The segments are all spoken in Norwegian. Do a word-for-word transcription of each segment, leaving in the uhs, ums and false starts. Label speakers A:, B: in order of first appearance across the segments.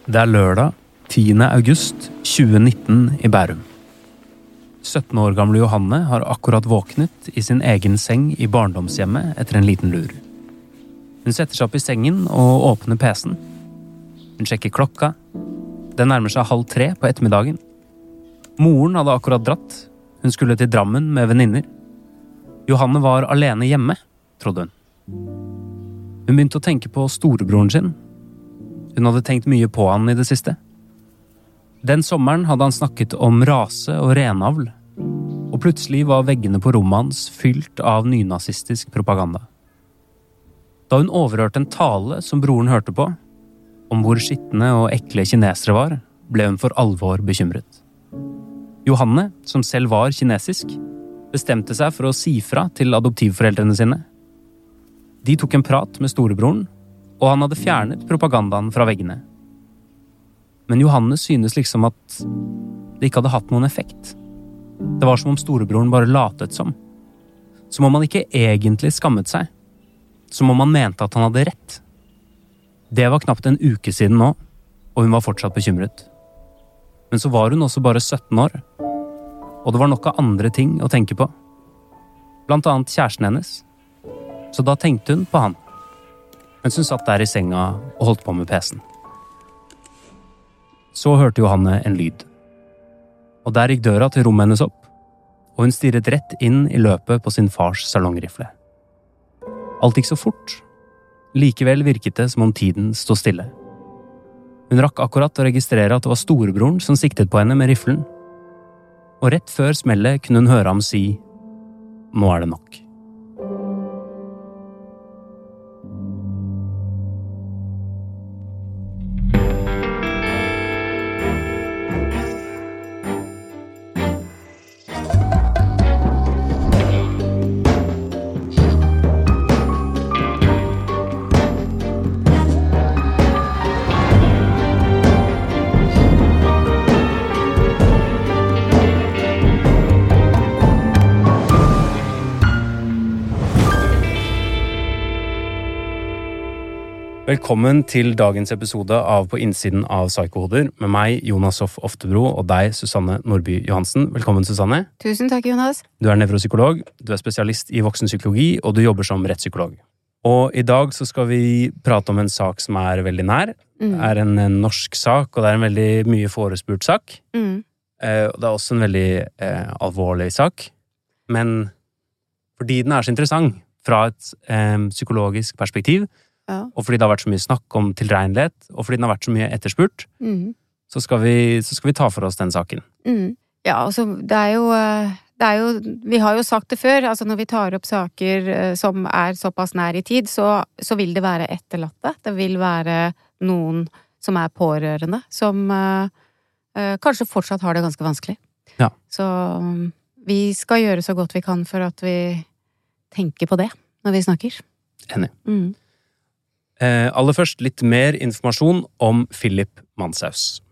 A: Det er lørdag, tiende august tjue nitten i Bærum. sytten år gamle Johanne har akkurat våknet i sin egen seng i barndomshjemmet etter en liten lur. Hun setter seg opp i sengen og åpner pecen. Hun sjekker klokka. Den nærmer seg halv tre på ettermiddagen. Moren hadde akkurat dratt. Hun skulle til Drammen med venninner. Johanne var alene hjemme, trodde hun. Hun begynte å tenke på storebroren sin. Hun hadde tenkt mye på han i det siste. Den sommeren hadde han snakket om rase og renavl, og plutselig var veggene på rommet hans fylt av nynazistisk propaganda. Da hun overhørte en tale som broren hørte på, om hvor skitne og ekle kinesere var, ble hun for alvor bekymret. Johanne, som selv var kinesisk, bestemte seg for å si fra til adoptivforeldrene sine. De tok en prat med storebroren, og han hadde fjernet propagandaen fra veggene. Men Johanne synes liksom at det ikke hadde hatt noen effekt. Det var som om storebroren bare latet som. Som om han ikke egentlig skammet seg. Som om han mente at han hadde rett. Det var knapt en uke siden nå, og hun var fortsatt bekymret. Men så var hun også bare sytten år, og det var nok av andre ting å tenke på. Blant annet kjæresten hennes. Så da tenkte hun på han, mens hun satt der i senga og holdt på med pecen. Så hørte Johanne en lyd. Og der gikk døra til rommet hennes opp, og hun stirret rett inn i løpet på sin fars salongrifle. Alt gikk så fort. Likevel virket det som om tiden stod stille. Hun rakk akkurat å registrere at det var storebroren som siktet på henne med riflen. Og rett før smellet kunne hun høre ham si, «Nå er det nok». Velkommen til dagens episode av På innsiden av Psykohoder med meg, Jonas Hoff Oftebro, og deg, Susanne Nordby Johansen. Velkommen, Susanne.
B: Tusen takk, Jonas.
A: Du er nevropsykolog, du er spesialist i voksenpsykologi, og du jobber som rettspsykolog. Og i dag så skal vi prate om en sak som er veldig nær. Mm. Det er en, en norsk sak, og det er en veldig mye forespurt sak. Mm. Eh, og det er også en veldig eh, alvorlig sak. Men fordi den er så interessant fra et eh, psykologisk perspektiv, ja. Og fordi det har vært så mye snakk om tilregnelighet, og fordi den har vært så mye etterspurt, mm. så, skal vi, så skal vi ta for oss den saken.
B: Mm. Ja, altså, det er, jo, det er jo, vi har jo sagt det før, altså når vi tar opp saker som er såpass nær i tid, så, så vil det være etterlatte. Det vil være noen som er pårørende, som uh, uh, kanskje fortsatt har det ganske vanskelig.
A: Ja.
B: Så um, vi skal gjøre så godt vi kan for at vi tenker på det når vi snakker.
A: Enig.
B: Mm.
A: Eh, aller først litt mer informasjon om Philip Manshaus.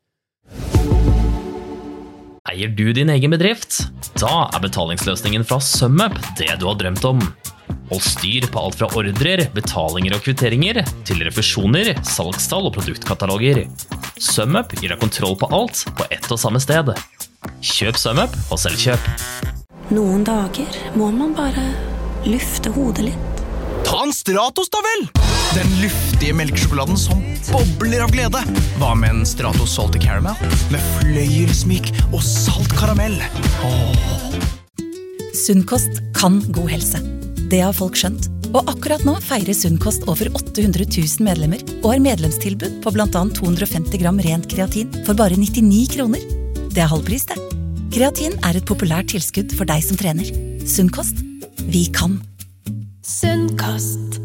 C: Eier du din egen bedrift? Da er betalingsløsningen fra SumUp det du har drømt om. Hold styr på alt fra ordrer, betalinger og kvitteringer, til refusjoner, salgstall og produktkataloger. SumUp gir deg kontroll på alt på ett og samme sted. Kjøp SumUp og selvkjøp.
D: Noen dager må man bare lufte hodet litt.
E: Ta en Stratos da vel! Den luftige melkesjokoladen som bobler av glede. Hva med en Stratos Salty Caramel? Med fløyelsmyk og salt karamell. Åh.
F: Sunnkost kan god helse. Det har folk skjønt. Og akkurat nå feirer Sunnkost over åtte hundre tusen medlemmer og har medlemstilbud på blant annet to hundre og femti gram rent kreatin for bare nittini kroner. Det er halvpris, det. Kreatin er et populært tilskudd for deg som trener. Sunnkost. Vi kan.
D: Sunnkost.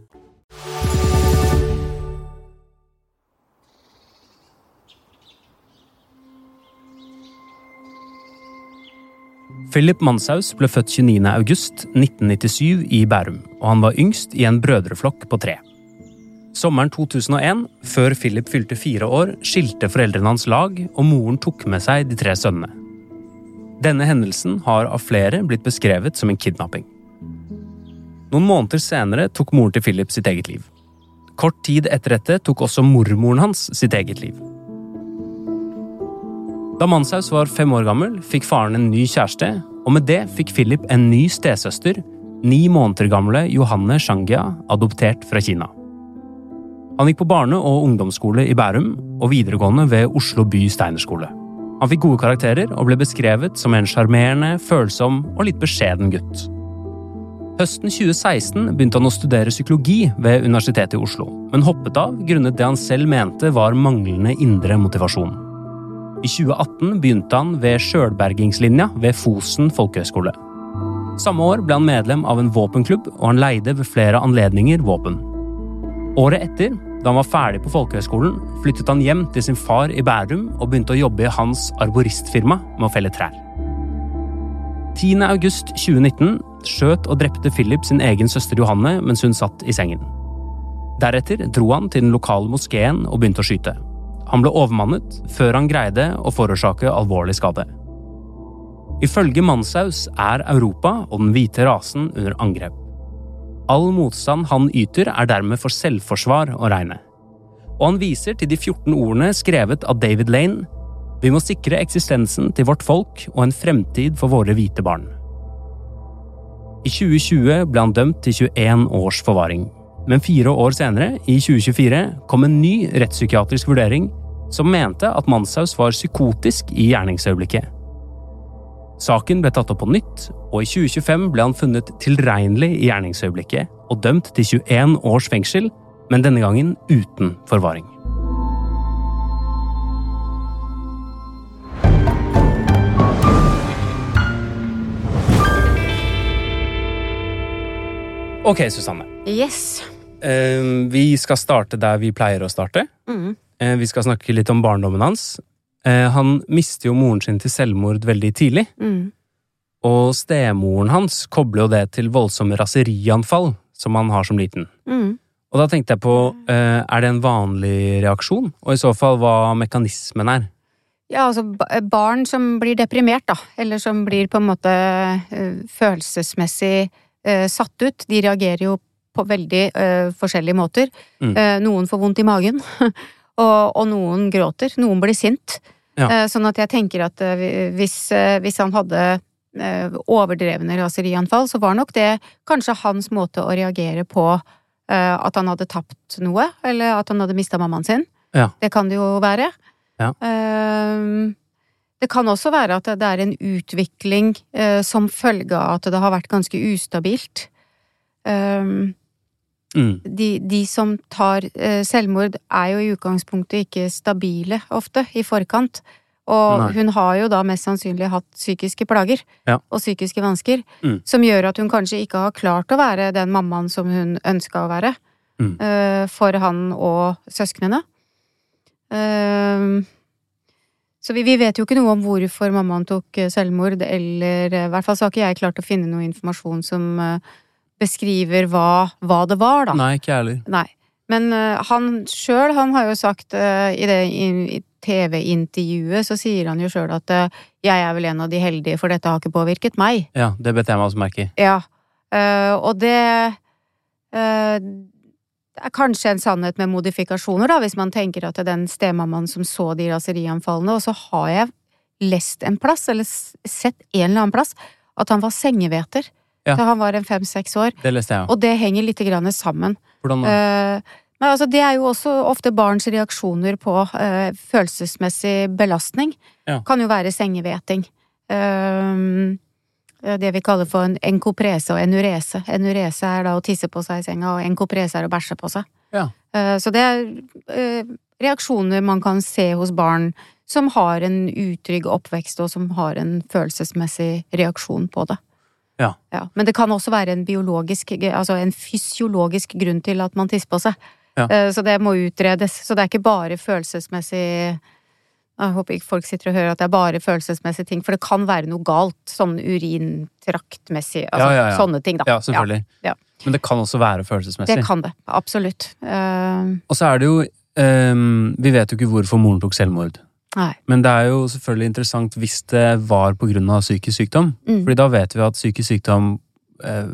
A: Philip Manshaus ble født tjueniende august nitten nittisju i Bærum, og han var yngst i en brødreflokk på tre. Sommeren to tusen og en, før Philip fylte fire år, skilte foreldrene hans lag, og moren tok med seg de tre sønnene. Denne hendelsen har av flere blitt beskrevet som en kidnapping. Noen måneder senere tok moren til Philip sitt eget liv. Kort tid etter dette tok også mormoren hans sitt eget liv. Da Manshaus var fem år gammel, fikk faren en ny kjæreste, og med det fikk Philip en ny stesøster, ni måneder gamle Johanne Shangia, adoptert fra Kina. Han gikk på barne- og ungdomsskole i Bærum, og videregående ved Oslo by Steinerskole. Han fikk gode karakterer og ble beskrevet som en sjarmerende, følsom og litt beskjeden gutt. Høsten tjue seksten begynte han å studere psykologi ved Universitetet i Oslo, men hoppet av grunnet det han selv mente var manglende indre motivasjon. I tjue atten begynte han ved Sjølbergingslinja ved Fosen folkehøgskole. Samme år ble han medlem av en våpenklubb, og han leide ved flere anledninger våpen. Året etter, da han var ferdig på folkehøgskolen, flyttet han hjem til sin far i Bærum og begynte å jobbe i hans arboristfirma med å felle trær. tiende august tjue nitten skjøt og drepte Philip sin egen søster Johanne mens hun satt i sengen. Deretter dro han til den lokale moskeen og begynte å skyte. Han ble overmannet før han greide å forårsake alvorlig skade. Ifølge Manshaus er Europa og den hvite rasen under angrep. All motstand han yter er dermed for selvforsvar å regne. Og han viser til de fjorten ordene skrevet av David Lane: «Vi må sikre eksistensen til vårt folk og en fremtid for våre hvite barn». I tjue tjue ble han dømt til tjueen års forvaring. Men fire år senere, i tjue tjuefire, kom en ny rettspsykiatrisk vurdering som mente at Manshaus var psykotisk i gjerningsøyeblikket. Saken ble tatt opp på nytt, og i tjue tjuefem ble han funnet tilregnelig i gjerningsøyeblikket og dømt til tjueen års fengsel, men denne gangen uten forvaring. Ok, Susanne.
B: Yes.
A: Uh, vi skal starte der vi pleier å starte.
B: Mm.
A: Uh, vi skal snakke litt om barndommen hans. Uh, han mistet jo moren sin til selvmord veldig tidlig.
B: Mm.
A: Og stemoren hans kobler jo det til voldsomme raserianfall som han har som liten.
B: Mm.
A: Og da tenkte jeg på, uh, er det en vanlig reaksjon? Og i så fall hva mekanismen er?
B: Ja, altså barn som blir deprimert da, eller som blir på en måte uh, følelsesmessig uh, satt ut, de reagerer jo på veldig uh, forskjellige måter. Mm. Uh, noen får vondt i magen, og, og noen gråter, noen blir sint. Ja. Uh, sånn at jeg tenker at uh, hvis, uh, hvis han hadde uh, overdrevne raserianfall, så var nok det kanskje hans måte å reagere på uh, at han hadde tapt noe, eller at han hadde mistet mammaen sin.
A: Ja.
B: Det kan det jo være.
A: Ja.
B: Uh, det kan også være at det er en utvikling uh, som følge av at det har vært ganske ustabilt. Um, mm. de, de som tar uh, selvmord er jo i utgangspunktet ikke stabile ofte i forkant, og Nei. Hun har jo da mest sannsynlig hatt psykiske plager ja. Og psykiske vansker, mm. som gjør at hun kanskje ikke har klart å være den mammaen som hun ønsket å være mm. uh, for han og søsknene. Uh, så vi, vi vet jo ikke noe om hvorfor mammaen tok selvmord, eller i hvert fall så har ikke jeg klart å finne noe informasjon som uh, beskriver hva, hva det var da.
A: Nei, ikke ærlig.
B: Nei, men uh, han selv, han har jo sagt uh, i det i, i T V-intervjuet, så sier han jo selv at uh, jeg er vel en av de heldige, for dette har ikke påvirket meg.
A: Ja, det bet jeg meg også merke i.
B: Ja, uh, og det uh, det er kanskje en sannhet med modifikasjoner da, hvis man tenker at det er den stemammaen som så de raserianfallene, og så har jeg lest en plass, eller sett en eller annen plass, at han var sengeveter. Ja. Så han var en fem-seks år.
A: Det leste jeg, ja.
B: Og det henger litt grann sammen.
A: Hvordan da?
B: Uh, men altså, det er jo også ofte barns reaksjoner på uh, følelsesmessig belastning. Ja. Kan jo være sengeveting. Uh, det vi kaller for en enkoprese og enurese. Enurese er da å tisse på seg i senga, og enkoprese er å bæsje på seg.
A: Ja.
B: Uh, så det er uh, reaksjoner man kan se hos barn som har en utrygg oppvekst, og som har en følelsesmessig reaksjon på det.
A: Ja.
B: Ja. Men det kan også være en biologisk, altså en fysiologisk grunn til at man tisser på seg. Ja. Uh, så det må utredes. Så det er ikke bare følelsesmessig. Jeg håper ikke folk sitter og hører at det er bare følelsesmessige ting, for det kan være noe galt, sånn urintraktmessig, altså
A: ja, ja, ja.
B: Sånne ting da.
A: Ja, selvfølgelig.
B: Ja, ja.
A: Men det kan også være følelsesmessig.
B: Det kan det, absolutt. Uh...
A: Og så er det jo, um, vi vet jo ikke hvorfor moren tok selvmord.
B: Nei.
A: Men det er jo selvfølgelig interessant hvis det var på grunn av psykisk sykdom, mm. fordi da vet vi at psykisk sykdom uh,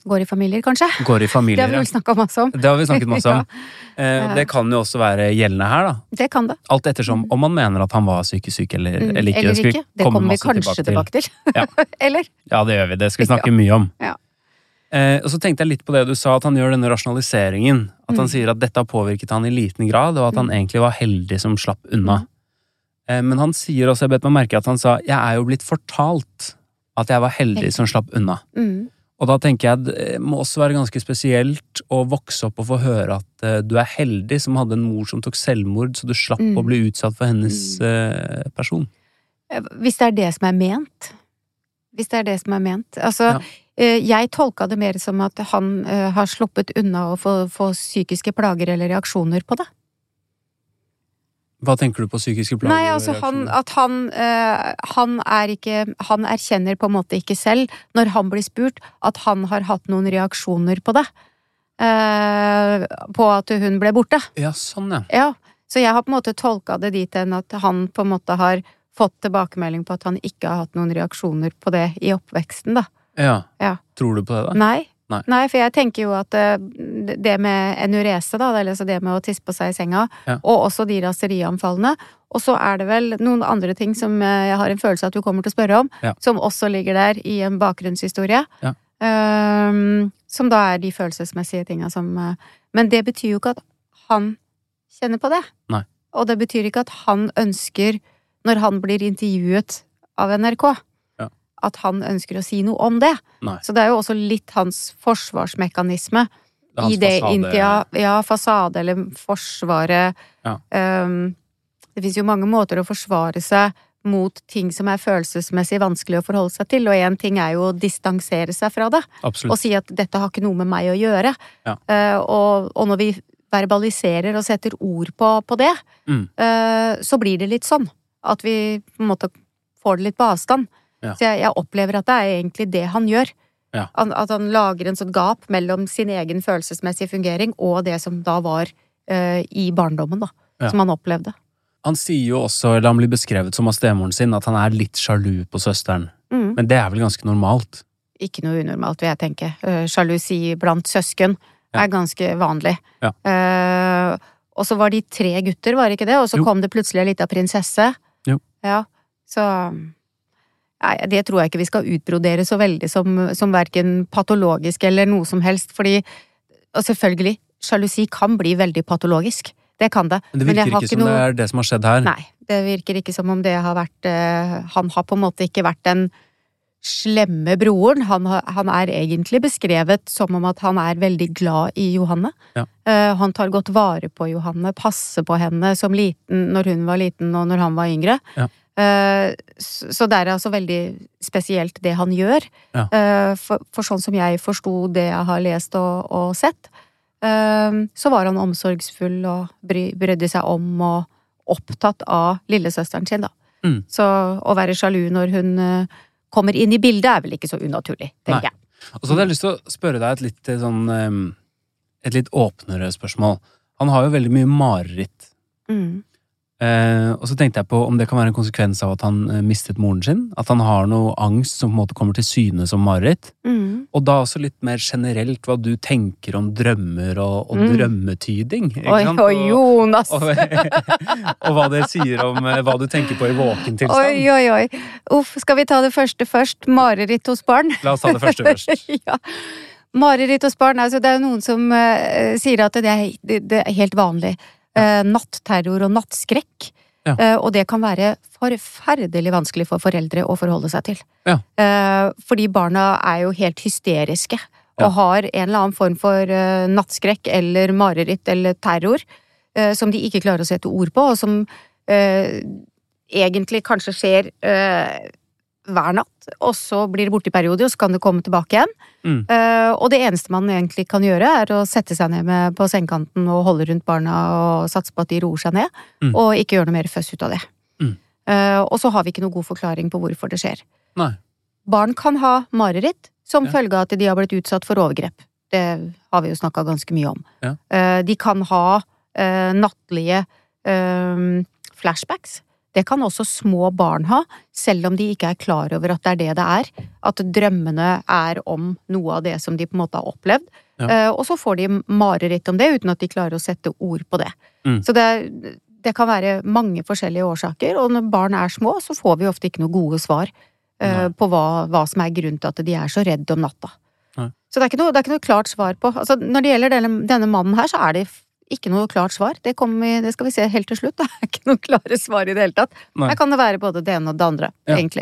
B: Går i familier, kanskje?
A: Går i familier,
B: Det har vi vel snakket masse om.
A: Det har vi snakket masse om. ja. eh, det kan jo også være gjeldende her, da.
B: Det kan det.
A: Alt ettersom om man mener at han var psykisk syk eller,
B: Mm,
A: eller ikke.
B: eller
A: skal vi
B: ikke. Det
A: komme
B: kommer vi
A: masse
B: kanskje tilbake til.
A: Ja.
B: eller?
A: Ja, det gjør vi. Det skal vi snakke mye om.
B: Ja.
A: Eh, og så tenkte jeg litt på det du sa, at han gjør denne rasjonaliseringen. At han
B: Mm.
A: sier at dette har påvirket han i liten grad, og at han egentlig var heldig som slapp unna.
B: Mm.
A: Eh, men han sier også, jeg bet meg merke at han sa, jeg er jo blitt fortalt at jeg var heldig som slapp unna.
B: Mm.
A: Og da tenker jeg at det må også være ganske spesielt å vokse opp og få høre at uh, du er heldig som hadde en mor som tok selvmord, så du slapp
B: Mm.
A: å bli utsatt for hennes uh, person.
B: Hvis det er det som er ment. Hvis det er det som er ment. Altså,
A: Ja.
B: eh, jeg tolka det mer som at han eh, har sluppet unna å få, få psykiske plager eller reaksjoner på det.
A: Hva tenker du på psykiske plager?
B: Nei,
A: og
B: altså han,
A: reaksjoner?
B: at han, eh, han er ikke Han erkjenner på en måte ikke selv, når han blir spurt, at han har hatt noen reaksjoner på det. Eh, på at hun ble borte.
A: Ja, sånn ja.
B: Ja, så jeg har på en måte tolka det dit hen at han på en måte har fått tilbakemelding på at han ikke har hatt noen reaksjoner på det i oppveksten, da.
A: Ja.
B: Ja.
A: Tror du på det da?
B: Nei.
A: Nei.
B: Nei, for jeg tenker jo at eh, det med enurese, da, eller altså det med å tisse på seg i senga,
A: Ja.
B: og også de raserianfallene, og så er det vel noen andre ting som eh, jeg har en følelse at du kommer til å spørre om,
A: Ja.
B: som også ligger der i en bakgrunnshistorie,
A: Ja.
B: ehm, som da er de følelsesmessige tinga som eh, Men det betyr jo ikke at han kjenner på det.
A: Nei.
B: Og det betyr ikke at han ønsker, når han blir intervjuet av N R K,
A: Ja.
B: at han ønsker å si noe om det.
A: Nei.
B: Så det er jo også litt hans forsvarsmekanisme
A: Det er hans
B: i det
A: fasade.
B: inntil, ja, ja, fasade eller forsvaret.
A: Ja.
B: Um, det finnes jo mange måter å forsvare seg mot ting som er følelsesmessig vanskelig å forholde seg til, og en ting er jo å distansere seg fra det,
A: Absolutt.
B: og si at dette har ikke noe med meg å gjøre.
A: Ja.
B: Uh, og, og når vi verbaliserer og setter ord på, på det,
A: Mm.
B: uh, så blir det litt sånn at vi på en måte får det litt på avstand.
A: Ja.
B: Så jeg, jeg opplever at det er egentlig det han gjør.
A: Ja.
B: At, at han lager en sånn gap mellom sin egen følelsesmessige fungering og det som da var uh, i barndommen, da.
A: Ja.
B: Som han opplevde.
A: Han sier jo også, eller han blir beskrevet som av stemoren sin, at han er litt sjalu på søsteren.
B: Mm.
A: Men det er vel ganske normalt?
B: Ikke noe unormalt, vil jeg tenke. Uh, sjalusi blant søsken
A: Ja.
B: er ganske vanlig.
A: Ja.
B: Uh, og så var de tre gutter, var det ikke det? Og så
A: Jo.
B: kom det plutselig en liten prinsesse.
A: Jo.
B: Ja, så Nei, det tror jeg ikke vi skal utbrodere så veldig som, som hverken patologisk eller noe som helst, fordi Og selvfølgelig, sjalusi kan bli veldig patologisk. Det kan det.
A: Men det
B: jeg
A: virker
B: har
A: ikke som
B: noe...
A: det er det som har skjedd her.
B: Nei, det virker ikke som om det har vært eh, Han har på en måte ikke vært den slemme broren. Han, har, han er egentlig beskrevet som om at han er veldig glad i Johanne.
A: Ja.
B: Eh, han tar godt vare på Johanne, passer på henne som liten når hun var liten og når han var yngre.
A: Ja.
B: Eh, så, så det er altså veldig spesielt det han gjør.
A: Ja.
B: Eh, for, for sånn som jeg forsto det jeg har lest og, og sett, eh, så var han omsorgsfull og bry, brydde seg om og opptatt av lillesøsteren sin, da.
A: Mm.
B: Så å være sjalu når hun eh, kommer inn i bildet er vel ikke så unaturlig, tenker
A: Nei.
B: jeg.
A: Og så hadde jeg lyst til å spørre deg et litt eh, sånn eh, et litt åpnere spørsmål. Han har jo veldig mye mareritt.
B: Mm.
A: Eh, og så tenkte jeg på om det kan være en konsekvens av at han eh, mistet moren sin. At han har noe angst som på en måte kommer til syne som mareritt.
B: Mm.
A: Og da også litt mer generelt hva du tenker om drømmer og, og
B: Mm.
A: drømmetyding. Ikke
B: Oi,
A: sant?
B: oi, Jonas!
A: Og, og hva det sier om eh, hva du tenker på i våken tilstand.
B: Oi, oi, oi. Uff, skal vi ta det første først? Mareritt hos barn?
A: La oss ta det første først.
B: Ja. Mareritt hos barn, altså det er jo noen som eh, sier at det er, det, det er helt vanlig. Eh, nattterror og nattskrekk.
A: Ja.
B: Eh, og det kan være forferdelig vanskelig for foreldre å forholde seg til.
A: Ja.
B: Eh, fordi barna er jo helt hysteriske.
A: Ja.
B: Og har en eller annen form for eh, nattskrekk eller mareritt eller terror eh, som de ikke klarer å sette ord på, og som eh, egentlig kanskje skjer eh, hver natt, og så blir det borte i perioder, og så kan det komme tilbake igjen.
A: Mm.
B: Eh, og det eneste man egentlig kan gjøre, er å sette seg ned med på sengekanten og holde rundt barna og satse på at de roer seg ned,
A: Mm.
B: og ikke gjøre noe mer føss ut av det.
A: Mm.
B: Eh, og så har vi ikke noe god forklaring på hvorfor det skjer.
A: Nei.
B: Barn kan ha mareritt som
A: Ja.
B: følge av at de har blitt utsatt for overgrep. Det har vi jo snakket ganske mye om.
A: Ja.
B: Eh, de kan ha eh, nattlige eh, flashbacks. det kan også små barn ha, selv om de ikke er klar over at det er det det er. At drømmene er om noe av det som de på en måte har opplevd. Ja. Uh, og så får de mareritt om det, uten at de klarer å sette ord på det. Mm. Så det, det kan være mange forskjellige årsaker, og når barn er små, så får vi ofte ikke noe gode svar uh, på hva, hva som er grunnen til at de er så redde om natta. Nei. Så det er, ikke noe, det er ikke noe klart svar på. Altså, når det gjelder denne, denne mannen her, så er det ikke noe klart svar. Det, kommer, det skal vi se helt til slutt. Det er ikke noe klare svar i det hele tatt. Nei. Her kan det være både det ene og det andre, ja. Egentlig.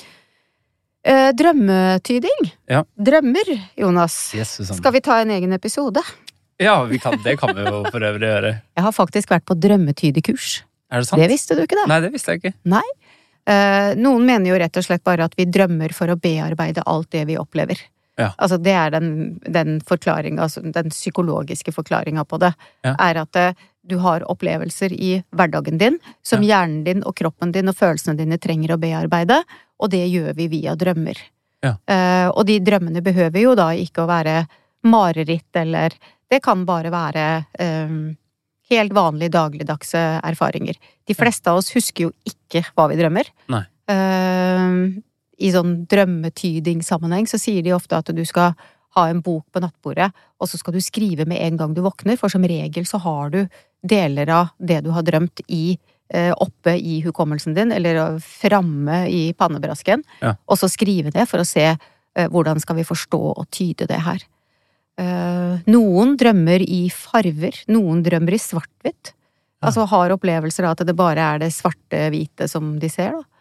B: Eh, drømmetyding. Ja. Drømmer, Jonas.
A: Yes,
B: skal vi ta en egen episode?
A: Ja, vi kan, det kan vi jo for øvrig gjøre.
B: Jeg har faktisk vært på drømmetydekurs.
A: Er det sant?
B: Det visste du ikke det?
A: Nei, det visste jeg ikke.
B: Nei. Eh, noen mener jo rett og slett bare at vi drømmer for å bearbeide alt det vi opplever. Ja. Altså det er den, den forklaringen, altså den psykologiske forklaringen på det, ja. Er at uh, du har opplevelser i hverdagen din, som ja. Hjernen din og kroppen din og følelsene dine trenger å bearbeide, og det gjør vi via drømmer. Ja. Uh, og de drømmene behøver jo da ikke å være mareritt, eller det kan bare være um, helt vanlige dagligdagse erfaringer. De fleste av oss husker jo ikke hva vi drømmer.
A: Nei.
B: Uh, I sånn drømmetyding-sammenheng så sier de ofte at du skal ha en bok på nattbordet, og så skal du skrive med en gang du våkner, for som regel så har du deler av det du har drømt i, eh, oppe i hukommelsen din, eller framme i pannebrasken, ja. Og så skrive det for å se eh, hvordan skal vi forstå og tyde det her. Eh, noen drømmer i farver, noen drømmer i svart-hvitt, ja. Altså har opplevelser av at det bare er det svarte-hvite som de ser da.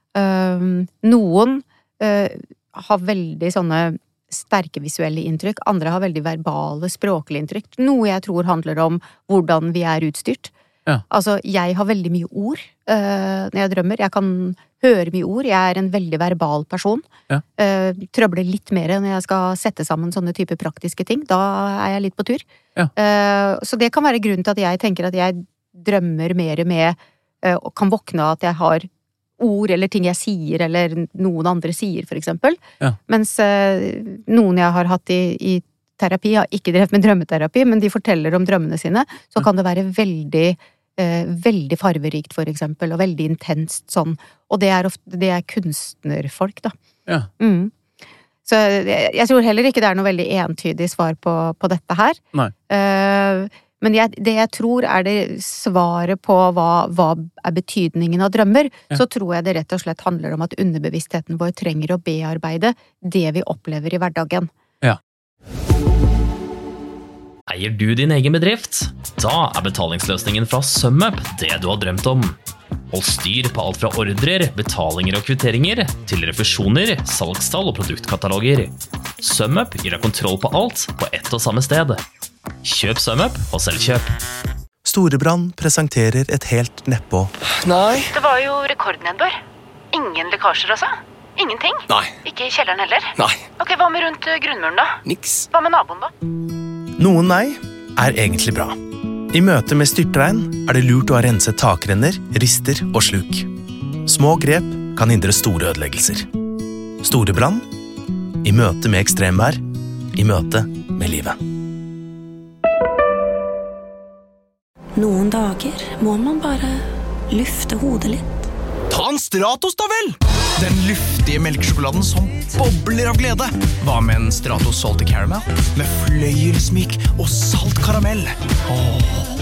B: Uh, noen uh, har veldig sånne sterke visuelle inntrykk, andre har veldig verbale, språklige inntrykk, noe jeg tror handler om hvordan vi er utstyrt. Ja. Altså, jeg har veldig mye ord uh, når jeg drømmer, jeg kan høre mye ord, jeg er en veldig verbal person, ja. uh, trøbler litt mer når jeg skal sette sammen sånne type praktiske ting, da er jeg litt på tur. Ja. Uh, så det kan være grunnen til at jeg tenker at jeg drømmer mer med, uh, og kan våkne av at jeg har ord eller ting jeg sier, eller noen andre sier, for eksempel. Ja. Mens eh, noen jeg har hatt i, i terapi, har ikke drevet med drømmeterapi, men de forteller om drømmene sine, så kan det være veldig, eh, veldig farverikt, for eksempel, og veldig intenst sånn. Og det er ofte, det er kunstnerfolk, da.
A: Ja.
B: Mm. Så jeg, jeg tror heller ikke det er noe veldig entydig svar på, på dette her.
A: Nei.
B: Eh, Men jeg, det jeg tror er det svaret på hva, hva er betydningen av drømmer, ja. Så tror jeg det rett og slett handler om at underbevisstheten vår trenger å bearbeide det vi opplever i hverdagen.
A: Ja.
C: Eier du din egen bedrift? Da er betalingsløsningen fra SumUp det du har drømt om. Hold styr på alt fra ordrer, betalinger og kvitteringer, til refusjoner, salgstall og produktkataloger. SumUp gir deg kontroll på alt på ett og samme sted. Kjøp SumUp og selvkjøp.
G: Storebrand presenterer et helt nedpå.
H: Nei.
I: Det var jo rekordnedbør. Ingen lekkasjer altså? Ingenting?
H: Nei.
I: Ikke i kjelleren heller?
H: Nei.
I: Ok, hva med rundt grunnmuren da?
H: Niks.
I: Hva med naboen da?
G: Noen nei er egentlig bra. I møte med styrtregn er det lurt å ha renset takrenner, rister og sluk. Små grep kan hindre store ødeleggelser. Storebrand. I møte med ekstremvær. I møte med livet.
D: Noen dager må man bare lufte hodet litt.
E: Ta en Stratos da vel! Den luftige melkesjokoladen som bobler av glede. Hva med en Stratos salty caramel? Med fløyelsmyk og salt karamell. Åh.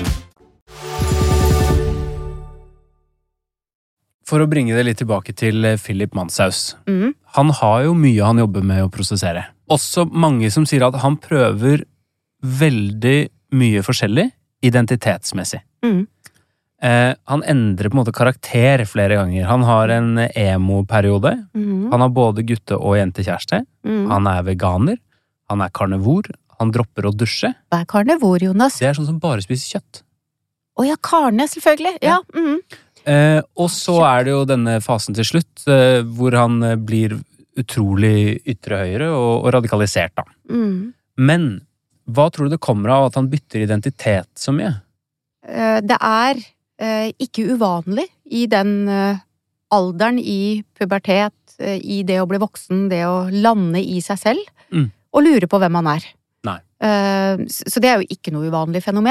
A: For å bringe det litt tilbake til Philip Manshaus.
B: Mm.
A: Han har jo mye han jobber med å prosessere. Også mange som sier at han prøver veldig mye forskjellig identitetsmessig.
B: Mm.
A: Eh, han endrer på en måte karakter flere ganger. Han har en emo-periode.
B: Mm.
A: Han har både gutte- og jentekjæreste.
B: Mm.
A: Han er veganer. Han er karnivor. Han dropper å dusje.
B: Hva er karnivor, Jonas?
A: Det er sånn som bare spiser kjøtt.
B: Å ja, karne, selvfølgelig. Ja. Ja. Mm.
A: Eh, og så er det jo denne fasen til slutt, eh, hvor han blir utrolig ytre høyre og, og radikalisert da.
B: Mm.
A: Men hva tror du det kommer av at han bytter identitet så mye?
B: Det er ikke uvanlig i den alderen, i pubertet, i det å bli voksen, det å lande i seg selv,
A: mm.
B: og lure på hvem man er.
A: Nei.
B: Så det er jo ikke noe uvanlig fenomen.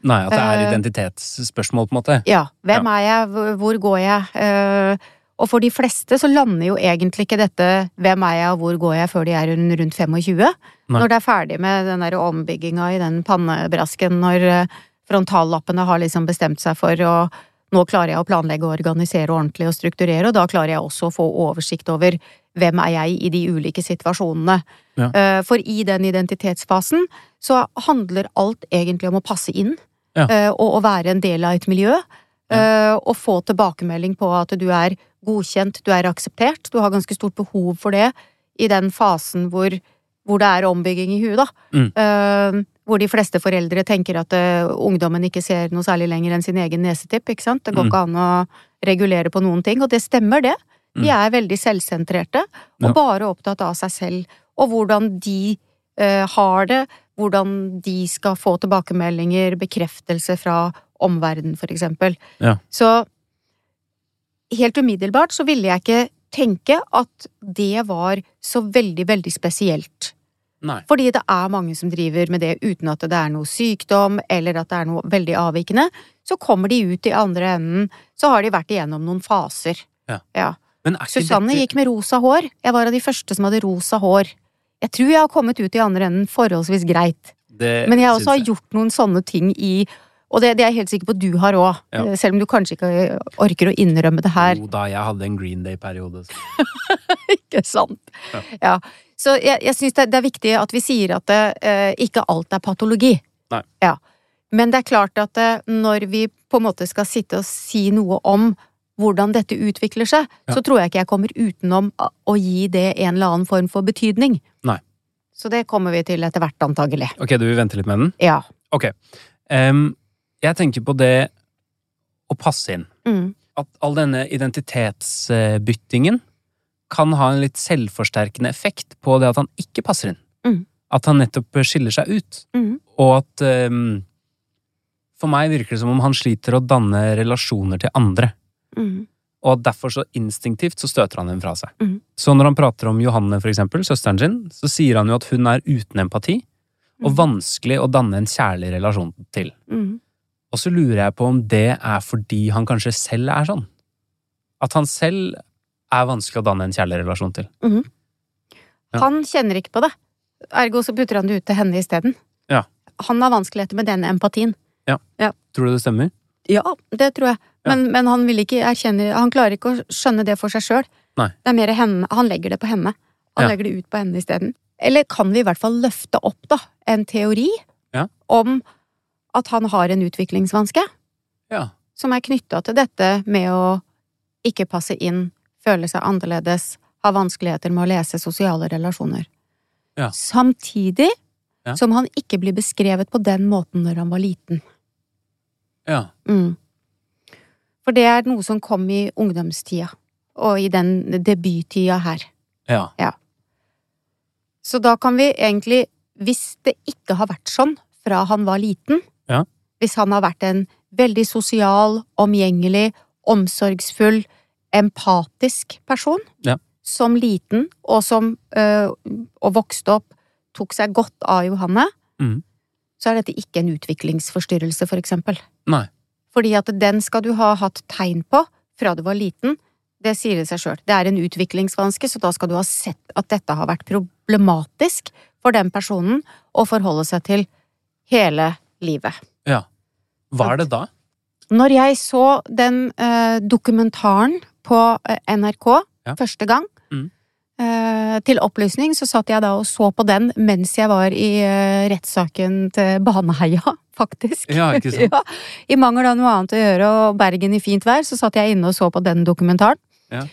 A: Nei, at det er
B: Eh,
A: identitetsspørsmål på en måte.
B: Ja, hvem er jeg, hvor- hvor går jeg? Eh, og for de fleste så lander jo egentlig ikke dette hvem er jeg og hvor går jeg før de er rundt rundt tjuefem,
A: Nei.
B: når det er ferdig med den der ombygginga i den pannebrasken, når eh, frontallappene har liksom bestemt seg for å nå klarer jeg å planlegge og organisere ordentlig og strukturere, og da klarer jeg også å få oversikt over hvem er jeg i de ulike situasjonene.
A: Ja.
B: Eh, For i den identitetsfasen så handler alt egentlig om å passe inn,
A: Ja.
B: eh, og å være en del av et miljø, eh, og få tilbakemelding på at du er godkjent, du er akseptert, du har ganske stort behov for det i den fasen hvor, hvor det er ombygging i huet, da.
A: Mm.
B: Eh, hvor de fleste foreldre tenker at eh, ungdommen ikke ser noe særlig lenger enn sin egen nesetipp, ikke sant? Det går
A: Mm.
B: ikke an å regulere på noen ting, og det stemmer det. De
A: Mm.
B: er veldig selvsentrerte, og
A: Ja.
B: bare opptatt av seg selv, og hvordan de eh, har det, hvordan de skal få tilbakemeldinger, bekreftelse fra omverdenen, for eksempel.
A: Ja.
B: Så helt umiddelbart så ville jeg ikke tenke at det var så veldig, veldig spesielt.
A: Nei.
B: Fordi det er mange som driver med det uten at det er noe sykdom, eller at det er noe veldig avvikende. Så kommer de ut i andre enden, så har de vært igjennom noen faser.
A: Ja.
B: Ja.
A: Men er ikke
B: Susanne
A: dette-
B: gikk med rosa hår. Jeg var av de første som hadde rosa hår. Jeg tror jeg har kommet ut i andre enden forholdsvis greit.
A: det
B: Men jeg også har
A: syns
B: gjort noen sånne ting i, og det, det er jeg helt sikker på at du har også.
A: Ja.
B: Eh, Selv om du kanskje ikke orker å innrømme det her.
A: Jo da, jeg hadde en Green Day-periode. så-
B: Ikke sant?
A: Ja.
B: Ja. Så jeg, jeg synes det, det er viktig at vi sier at det, eh, ikke alt er patologi.
A: Nei.
B: Ja. Men det er klart at eh, når vi på en måte skal sitte og si noe om hvordan dette utvikler seg,
A: Ja.
B: så tror jeg ikke jeg kommer utenom å å gi det en eller annen form for betydning.
A: Nei.
B: Så det kommer vi til etter hvert, antagelig.
A: Ok, du vil vente litt med den?
B: Ja.
A: Ok. Em, jeg tenker på det å passe inn.
B: Mm.
A: At all denne identitetsbyttingen kan ha en litt selvforsterkende effekt på det at han ikke passer inn.
B: Mm.
A: At han nettopp skiller seg ut.
B: Mm.
A: Og at em, for meg virker det som om han sliter å danne relasjoner til andre.
B: Mm.
A: Og at derfor så instinktivt så støter han dem fra seg.
B: Mhm.
A: Så når han prater om Johanne, for eksempel, søsteren sin, så sier han jo at hun er uten empati, og
B: Mhm.
A: vanskelig å danne en kjærlig relasjon til.
B: Mm.
A: Og så lurer jeg på om det er fordi han kanskje selv er sånn. At han selv er vanskelig å danne en kjærlig relasjon til.
B: Mhm.
A: Ja.
B: Han kjenner ikke på det. Ergo så putter han det ut til henne isteden.
A: Ja.
B: Han har vanskeligheter med den empatien.
A: Tror du det stemmer?
B: Ja, det tror jeg.
A: Ja.
B: Men, men han vil ikke erkjenne Han klarer ikke å skjønne det for seg sjøl.
A: Nei.
B: Det er mer henne. Han legger det på henne. Han
A: Ja.
B: legger det ut på henne isteden. Eller kan vi i hvert fall løfte opp da en teori
A: Ja.
B: om at han har en utviklingsvanske
A: Ja.
B: som er knytta til dette med å ikke passe inn, føle seg annerledes, ha vanskeligheter med å lese sosiale relasjoner.
A: Ja.
B: Samtidig
A: Ja.
B: som han ikke blir beskrevet på den måten når han var liten.
A: Ja.
B: Mm. For det er noe som kom i ungdomstida, og i den debuttida her.
A: Ja.
B: Så da kan vi egentlig, hvis det ikke har vært sånn fra han var liten,
A: Ja.
B: hvis han har vært en veldig sosial, omgjengelig, omsorgsfull, empatisk person,
A: Ja.
B: som liten, og som øh, og vokste opp, tok seg godt av Johanne,
A: Mhm.
B: så er dette ikke en utviklingsforstyrrelse, for eksempel.
A: Nei.
B: Fordi at den skal du ha hatt tegn på fra du var liten, det sier det seg selv. Det er en utviklingsvanske, så da skal du ha sett at dette har vært problematisk for den personen å forholde seg til hele livet.
A: Ja. Hva er det da?
B: Når jeg så den eh, dokumentaren på eh, N R K
A: Ja.
B: første gang,
A: Mm.
B: eh, til opplysning, så satt jeg da og så på den mens jeg var i eh, rettssaken til Baneheia, faktisk.
A: Ja, ikke sant?
B: Ja, I mangel av noe annet å gjøre og Bergen i fint vær, så satt jeg inne og så på den dokumentaren.
A: Ja.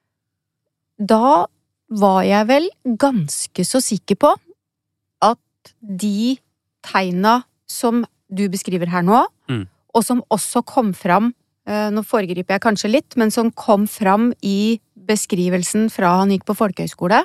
B: Da var jeg vel ganske så sikker på at de tegna som du beskriver her nå,
A: Mm.
B: og som også kom fram, eh, nå foregriper jeg kanskje litt, men som kom fram i beskrivelsen fra han gikk på folkehøyskole.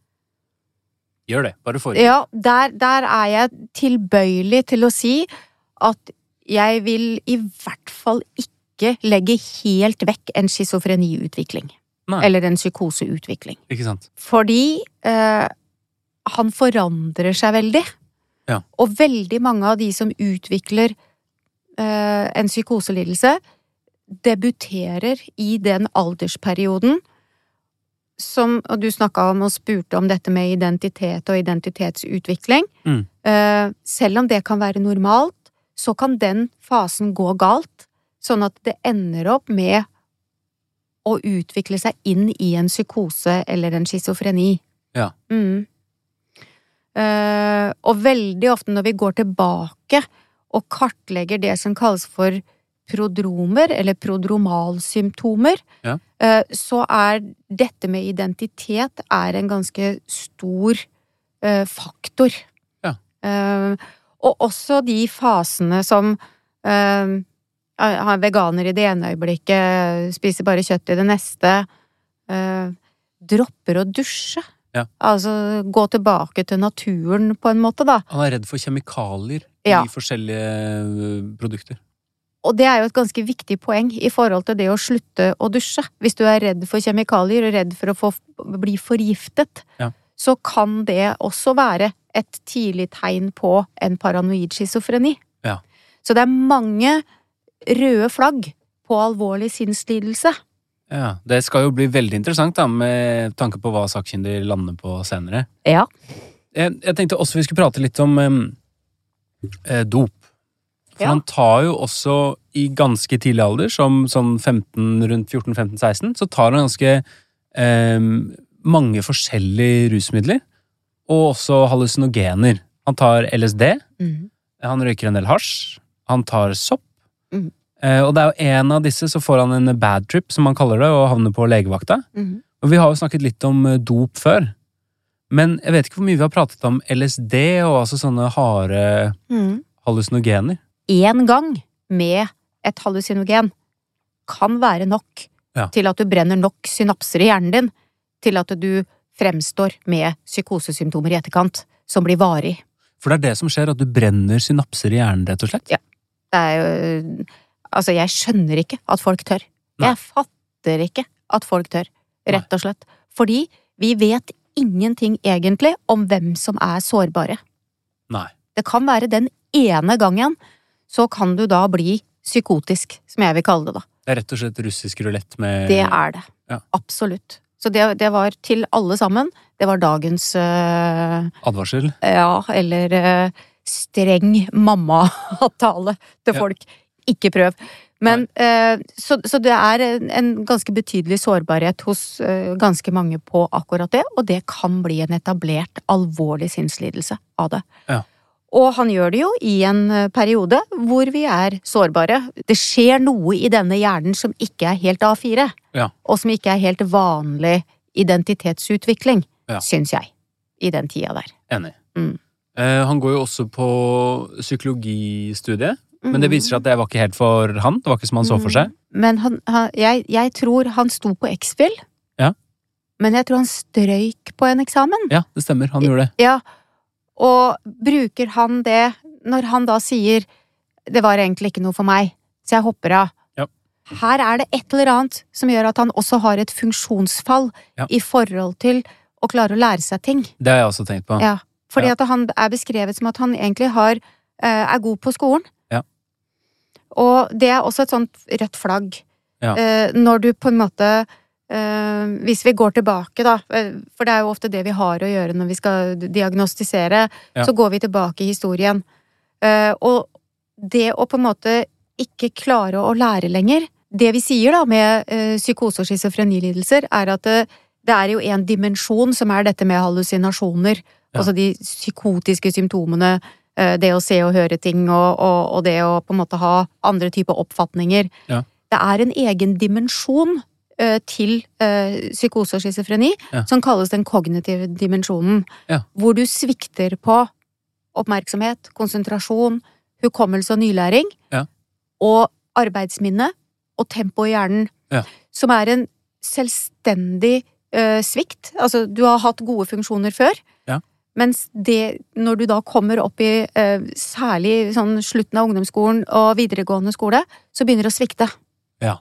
A: Gjør det. Bare forrige.
B: Ja, der, der er jeg tilbøyelig til å si at jeg vil i hvert fall ikke legge helt vekk en schizofreniutvikling.
A: Nei.
B: Eller en psykoseutvikling.
A: Ikke sant?
B: Fordi eh, han forandrer seg veldig.
A: Ja.
B: Og veldig mange av de som utvikler eh, en psykoselidelse debuterer i den aldersperioden som, og du snakket om og spurte om dette med identitet og identitetsutvikling.
A: Mm.
B: Eh, selv om det kan være normalt, så kan den fasen gå galt, sånn at det ender opp med å utvikle seg inn i en psykose eller en schizofreni.
A: Ja.
B: Mm. Eh, og veldig ofte når vi går tilbake og kartlegger det som kalles for prodromer, eller prodromalsymptomer,
A: ja.
B: eh, så er dette med identitet er en ganske stor eh, faktor.
A: Ja.
B: Eh, og også de fasene som eh, har veganer i det ene øyeblikket, spiser bare kjøtt i det neste, eh, dropper å dusje.
A: Ja.
B: Altså gå tilbake til naturen på en måte, da.
A: Han er redd for kjemikalier
B: Ja.
A: i forskjellige produkter.
B: Og det er jo et ganske viktig poeng i forhold til det å slutte å dusje. Hvis du er redd for kjemikalier og redd for å få, bli forgiftet,
A: Ja.
B: så kan det også være et tidlig tegn på en paranoid schizofreni.
A: Ja.
B: Så det er mange røde flagg på alvorlig sinnslidelse.
A: Ja, det skal jo bli veldig interessant da, med tanke på hva sakkyndig lander på senere.
B: Ja.
A: Jeg, jeg tenkte også vi skulle prate litt om eh, dop. For
B: Ja.
A: han tar jo også i ganske tidlig alder, som sånn femten, rundt fjorten femten seksten, så tar han ganske eh, mange forskjellige rusmidler, og også hallusinogener. Han tar L S D,
B: Mhm.
A: han røyker en del hasj, han tar sopp,
B: Mhm.
A: eh, og det er jo en av disse, så får han en bad trip, som han kaller det, og havner på legevakta.
B: Mhm.
A: Og vi har jo snakket litt om eh, dop før, men jeg vet ikke hvor mye vi har pratet om L S D, og altså sånne harde
B: Mhm.
A: hallusinogener.
B: En gang med et hallusinogen kan være nok
A: Ja.
B: til at du brenner nok synapser i hjernen din, til at du fremstår med psykosesymptomer i etterkant, som blir varig.
A: For det er det som skjer, at du brenner synapser i hjernen, rett og slett.
B: Ja. Det er jo, altså jeg skjønner ikke at folk tør.
A: Nei.
B: Jeg fatter ikke at folk tør, rett og slett. Fordi vi vet ingenting egentlig om hvem som er sårbare.
A: Nei.
B: Det kan være den ene gangen, så kan du da bli psykotisk, som jeg vil kalle det da.
A: Det er rett og slett russisk rulett med...
B: Det er det.
A: Ja.
B: Absolutt. Så det, det var til alle sammen. Det var dagens øh,
A: Advarsel.
B: ja, eller øh, streng mamma-tale til
A: Ja.
B: folk. Ikke prøv. Men øh, så, så det er en, en ganske betydelig sårbarhet hos øh, ganske mange på akkurat det, og det kan bli en etablert alvorlig sinnslidelse av det.
A: Ja.
B: Og han gjør det jo i en periode hvor vi er sårbare. Det skjer noe i denne hjernen som ikke er helt A fire,
A: Ja.
B: og som ikke er helt vanlig identitetsutvikling,
A: Ja.
B: syns jeg, i den tida der.
A: Enig.
B: Mm.
A: Eh, han går jo også på psykologistudiet, men det viser seg at det var ikke helt for han. Det var ikke som han så for seg.
B: Men han, han, jeg, jeg tror han sto på X-Fill,
A: Ja.
B: men jeg tror han strøyk på en eksamen.
A: Ja, det stemmer. Han gjorde det.
B: Ja, og bruker han det når han da sier det var egentlig ikke noe for meg, så jeg hopper av.
A: Ja.
B: Her er det et eller annet som gjør at han også har et funksjonsfall
A: Ja.
B: i forhold til å klare å lære seg ting.
A: Det har jeg også tenkt på.
B: Ja, fordi
A: Ja.
B: at han er beskrevet som at han egentlig har, eh, er god på skolen.
A: Ja.
B: Og det er også et sånt rødt flagg.
A: Ja.
B: Eh, når du på en måte eh, hvis vi går tilbake da, eh, for det er jo ofte det vi har å gjøre når vi skal diagnostisere,
A: Ja.
B: så går vi tilbake i historien. Eh, og det å på en måte ikke klare å lære lenger, det vi sier da med eh, psykose og schizofrenilidelser, er at det, det er jo en dimensjon som er dette med hallusinasjoner,
A: Ja.
B: altså de psykotiske symptomene, eh, det å se og høre ting, og, og, og det å på en måte ha andre typer oppfatninger.
A: Ja.
B: Det er en egen dimensjon eh, til eh, psykose og schizofreni,
A: Ja.
B: som kalles den kognitive dimensjonen,
A: Ja.
B: hvor du svikter på oppmerksomhet, konsentrasjon, hukommelse og nylæring,
A: Ja.
B: og arbeidsminne og tempo i hjernen,
A: Ja.
B: som er en selvstendig eh, svikt. Altså, du har hatt gode funksjoner før,
A: Ja.
B: mens det, når du da kommer opp i eh, særlig sånn slutten av ungdomsskolen og videregående skole, så begynner det å svikte.
A: Ja.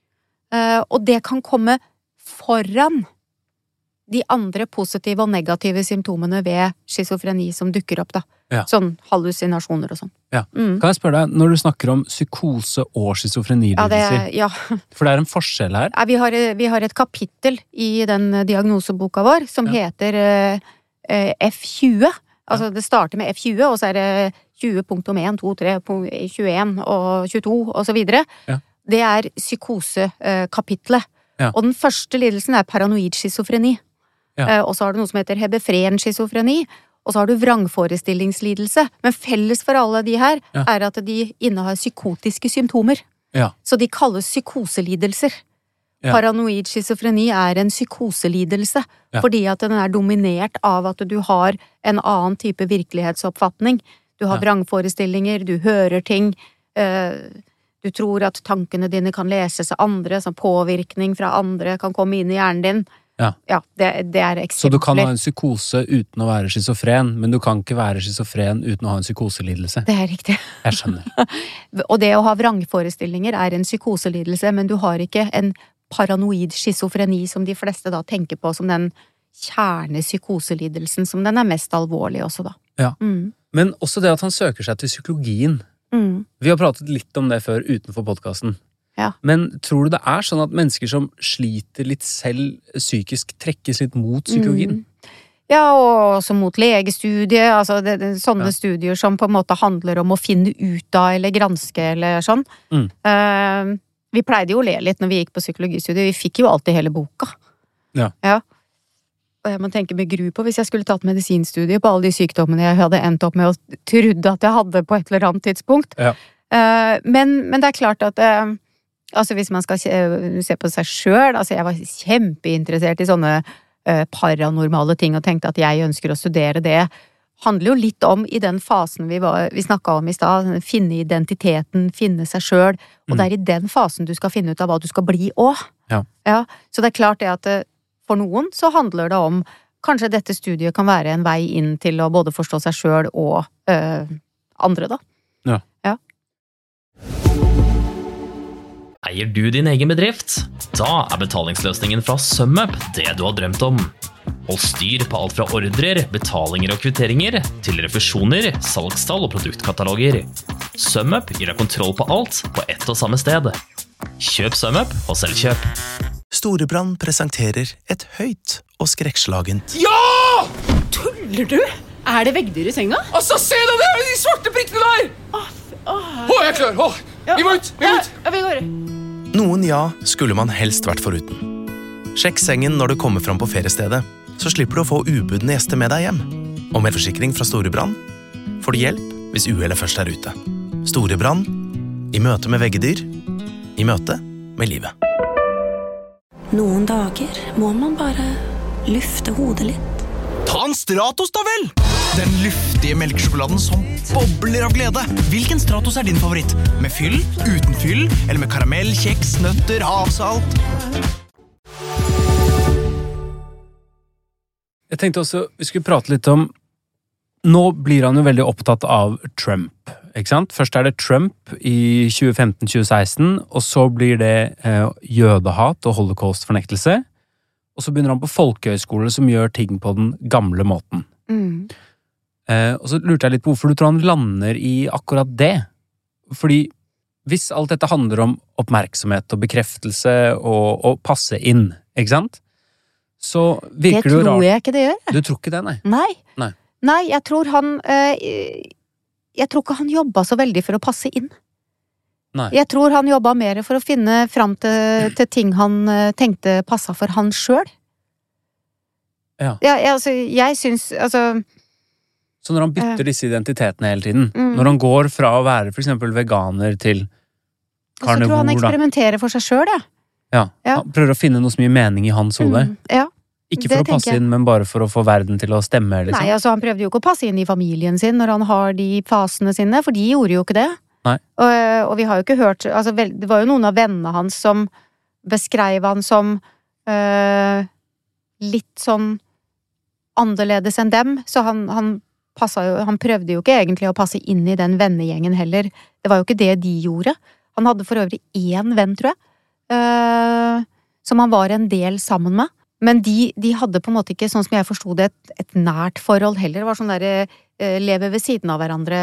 B: Eh, og det kan komme foran de andre positive og negative symptomene ved schizofreni som dukker opp, da.
A: Ja.
B: Sånn hallusinasjoner og sånn.
A: Ja.
B: Mm.
A: Kan jeg spørre deg, når du snakker om psykose og schizofrenilidelser,
B: Ja, det, ja.
A: for det er en forskjell her?
B: Ja, vi, har, vi har et kapittel i den diagnoseboka vår som
A: Ja.
B: heter eh, F tjue. Altså det starter med F tjue, og så er det tjue punktum én, to, tre, tjueen og tjueto og så videre.
A: Ja.
B: Det er psykosekapitlet.
A: Ja.
B: Og den første lidelsen er paranoid schizofreni.
A: Ja.
B: Eh, og så har du noe som heter hebefren schizofreni, og så har du vrangforestillingslidelse. Men felles for alle de her
A: Ja.
B: er at de innehar psykotiske symptomer.
A: Ja.
B: Så de kalles psykoselidelser.
A: Ja.
B: Paranoid schizofreni er en psykoselidelse,
A: Ja.
B: fordi at den er dominert av at du har en annen type virkelighetsoppfatning. Du har
A: Ja.
B: vrangforestillinger, du hører ting, eh, du tror at tankene dine kan leses av andre, som påvirkning fra andre kan komme inn i hjernen din.
A: Ja.
B: Ja, det, det er eksempler.
A: Så du kan ha en psykose uten å være schizofren, men du kan ikke være schizofren uten å ha en psykoselidelse.
B: Det er riktig.
A: Jeg skjønner.
B: Og det å ha vrangforestillinger er en psykoselidelse, men du har ikke en paranoid schizofreni som de fleste da tenker på som den kjernepsykoselidelsen, som den er mest alvorlig også da.
A: Ja.
B: Mm.
A: Men også det at han søker seg til psykologien.
B: Mm.
A: Vi har pratet litt om det før utenfor podcasten.
B: Ja.
A: Men tror du det er sånn at mennesker som sliter litt selv psykisk trekkes litt mot psykologien?
B: Mm. Ja, og også mot legestudiet, altså det, det, sånne
A: Ja.
B: studier som på en måte handler om å finne ut av eller granske eller sånn.
A: Mm.
B: Eh, vi pleide jo å le litt når vi gikk på psykologistudiet, vi fikk jo alltid hele boka.
A: Ja.
B: Ja. Og jeg må tenke med gru på hvis jeg skulle tatt medisinstudiet på alle de sykdommene jeg hadde endt opp med og trodde at jeg hadde på et eller annet tidspunkt.
A: Ja.
B: Eh, men, men det er klart at eh, altså hvis man skal se, se på seg selv, altså jeg var kjempeinteressert i sånne eh, paranormale ting og tenkte at jeg ønsker å studere det, handler jo litt om i den fasen vi, var, vi snakket om i stad, finne identiteten, finne seg selv, og
A: Mm.
B: det er i den fasen du skal finne ut av hva du skal bli også.
A: Ja.
B: Ja, så det er klart det at eh, for noen så handler det om kanskje dette studiet kan være en vei inn til å både forstå seg selv og eh, andre da.
A: Ja.
B: Ja.
C: Eier du din egen bedrift? Da er betalingsløsningen fra SumUp det du har drømt om. Hold styr på alt fra ordrer, betalinger og kvitteringer, til refusjoner, salgstall og produktkataloger. SumUp gir deg kontroll på alt på ett og samme sted. Kjøp SumUp og Selvkjøp.
G: Storebrand presenterer et høyt og skrekkslagent
E: Ja!
H: Tuller du? Er det veggdyr i senga?
E: Altså, se deg der, de svarte prikkene der!
H: Åh, åh.
E: Å, jeg er klar. Å, vi må ut, vi må ut.
H: Ja, vi går.
G: Noen ja skulle man helst vært foruten. Sjekk sengen når du kommer fram på feriestedet, så slipper du å få ubudne gjester med deg hjem. Og med forsikring fra Storebrand får du hjelp hvis uhellet først er ute. Storebrand, i møte med veggedyr, i møte med livet.
D: Noen dager må man bare lufte hodet litt.
E: Ta en Stratos da vel! Den luftige melkesjokoladen som bobler av glede. Hvilken Stratos er din favoritt? Med fyll, uten fyll, eller med karamell, kjeks, nøtter, havsalt?
A: Jeg tenkte også vi skulle prate litt om. Nå blir han jo veldig opptatt av Trump, ikke sant? Først er det Trump i tjue femten til tjue seksten, og så blir det eh, jødehat og holocaust-fornektelse. Og så begynner han på folkehøyskole som gjør ting på den gamle måten.
B: Mm.
A: Eh, og så lurte jeg litt på hvorfor du tror han lander i akkurat det. Fordi hvis alt dette handler om oppmerksomhet og bekreftelse og, og passe inn, ikke sant? Så
B: Det
A: virker det jo
B: tror
A: rart.
B: jeg ikke det gjør.
A: Du tror ikke det, nei?
B: Nei.
A: Nei.
B: Nei, jeg tror han eh, Jeg tror ikke han jobba så veldig for å passe inn.
A: Nei.
B: Jeg tror han jobba mer for å finne fram til, til ting han eh, tenkte passa for han sjøl.
A: Ja.
B: Ja, jeg, altså, jeg syns Altså
A: Så når han bytter disse identitetene hele tiden,
B: Mm.
A: når han går fra å være for eksempel veganer til
B: Så tror jeg han
A: karnivor, da.
B: eksperimenterer for seg sjøl, jeg.
A: Ja.
B: Ja.
A: Han prøver å finne noe som gir mening i hans hode.
B: Mm, ja.
A: Ikke
B: det
A: for å
B: tenker
A: passe
B: jeg.
A: inn, men bare for å få verden til å stemme, liksom.
B: Nei, altså han prøvde jo ikke å passe inn i familien sin når han har de fasene sine, for de gjorde jo ikke det.
A: Nei.
B: Og, og vi har jo ikke hørt altså, vel, det var jo noen av vennene hans som beskrev han som øh, litt sånn annerledes enn dem, så han, han, passet jo, han prøvde jo ikke egentlig å passe inn i den vennegjengen heller. Det var jo ikke det de gjorde. Han hadde for øvrig én venn, tror jeg, øh, som han var en del sammen med. Men de, de hadde på en måte ikke, sånn som jeg forstod det, et, et nært forhold heller. Det var sånn der eh, leve ved siden av hverandre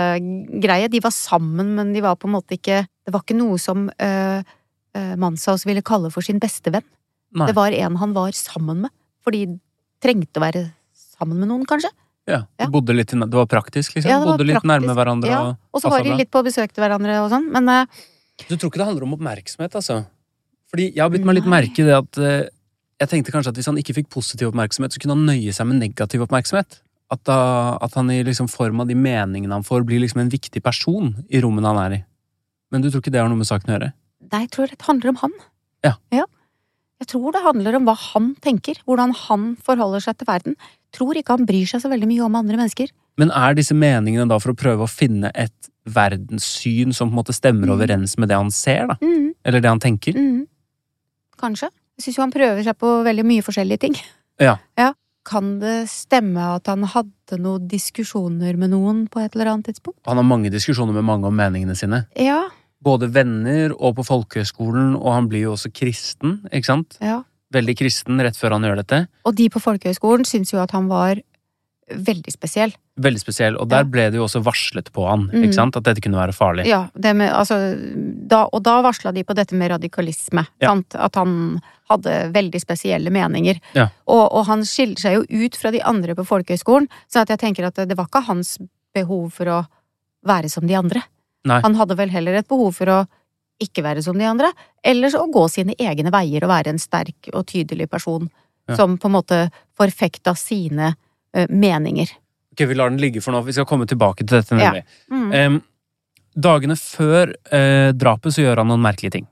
B: greie. De var sammen, men de var på en måte ikke, det var ikke noe som eh, eh, Manshaus ville kalle for sin beste venn.
A: Nei.
B: Det var en han var sammen med, fordi de trengte å være sammen med noen, kanskje.
A: Ja, de
B: Ja.
A: bodde litt, i- det var praktisk, liksom.
B: Ja, det var
A: bodde litt
B: praktisk.
A: nærme hverandre.
B: Ja,
A: Og,
B: og så var
A: passet
B: de
A: bra.
B: litt på besøk til hverandre og sånn, men eh,
A: Du tror ikke det handler om oppmerksomhet, altså? Fordi jeg har blitt meg litt merke i det at eh, jeg tenkte kanskje at hvis han ikke fikk positiv oppmerksomhet, så kunne han nøye seg med negativ oppmerksomhet. At, da, at han i liksom form av de meningene han får, blir liksom en viktig person i rommene han er i. Men du tror ikke det har noe med saken å gjøre?
B: nei, jeg tror det handler om han.
A: Ja.
B: Ja. Jeg tror det handler om hva han tenker, hvordan han forholder seg til verden. Tror ikke han bryr seg så veldig mye om andre mennesker.
A: Men er disse meningene da for å prøve å finne et verdenssyn som på en måte stemmer
B: Mm.
A: overens med det han ser, da?
B: Mhm.
A: Eller det han tenker?
B: Mhm. Kanskje. Jeg synes jo han prøver seg på veldig mye forskjellige ting.
A: Ja.
B: Ja. Kan det stemme at han hadde noen diskusjoner med noen på et eller annet tidspunkt?
A: Han har mange diskusjoner med mange om meningene sine.
B: Ja.
A: Både venner og på folkehøyskolen, og han blir jo også kristen, ikke sant?
B: Ja.
A: Veldig kristen rett før han gjør dette.
B: Og de på folkehøyskolen synes jo at han var veldig spesiell.
A: Veldig spesiell, og der
B: Ja.
A: ble det jo også varslet på han,
B: Mhm.
A: ikke sant? At dette kunne være farlig.
B: Ja, det med, altså, da, og da varsla de på dette med radikalisme,
A: Ja.
B: sant? At han hadde veldig spesielle meninger.
A: Ja.
B: Og, og han skiller seg jo ut fra de andre på folkehøyskolen, så at jeg tenker at det, det var ikke hans behov for å være som de andre.
A: Nei.
B: Han hadde vel heller et behov for å ikke være som de andre, eller så å gå sine egne veier og være en sterk og tydelig person,
A: Ja.
B: som på en måte forfekta sine uh, meninger.
A: Ok, vi lar den ligge for nå, vi skal komme tilbake til dette
B: Ja.
A: nemlig.
B: Mm.
A: Em, dagene før eh, drapet så gjør han noen merkelige ting.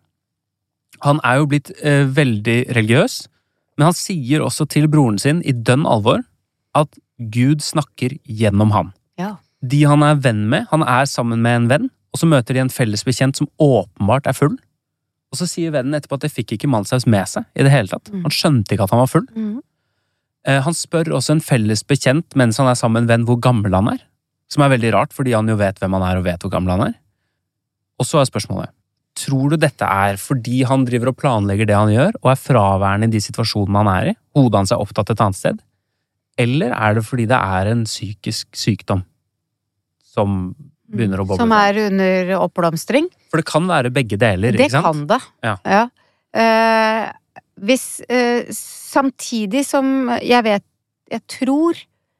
A: Han er jo blitt eh, veldig religiøs, men han sier også til broren sin i dønn alvor at Gud snakker gjennom han.
B: Ja.
A: De han er venn med, han er sammen med en venn, og så møter de en felles bekjent som åpenbart er full. Og så sier vennen etterpå at det fikk ikke Manshaus med seg i det hele tatt.
B: Mm.
A: Han skjønte ikke at han var full.
B: Mm.
A: Eh, han spør også en felles bekjent mens han er sammen med en venn hvor gammel han er. Som er veldig rart, fordi han jo vet hvem han er og vet hvor gammel han er. Og så er spørsmålet, tror du dette er fordi han driver og planlegger det han gjør, og er fraværende i de situasjonene han er i? Hodet hans er opptatt et annet sted? Eller er det fordi det er en psykisk sykdom som begynner å boble?
B: Som er under oppblomstring.
A: For det kan være begge deler,
B: Det
A: ikke sant?
B: kan det.
A: Ja.
B: Ja. Eh, hvis eh, Samtidig som jeg vet Jeg tror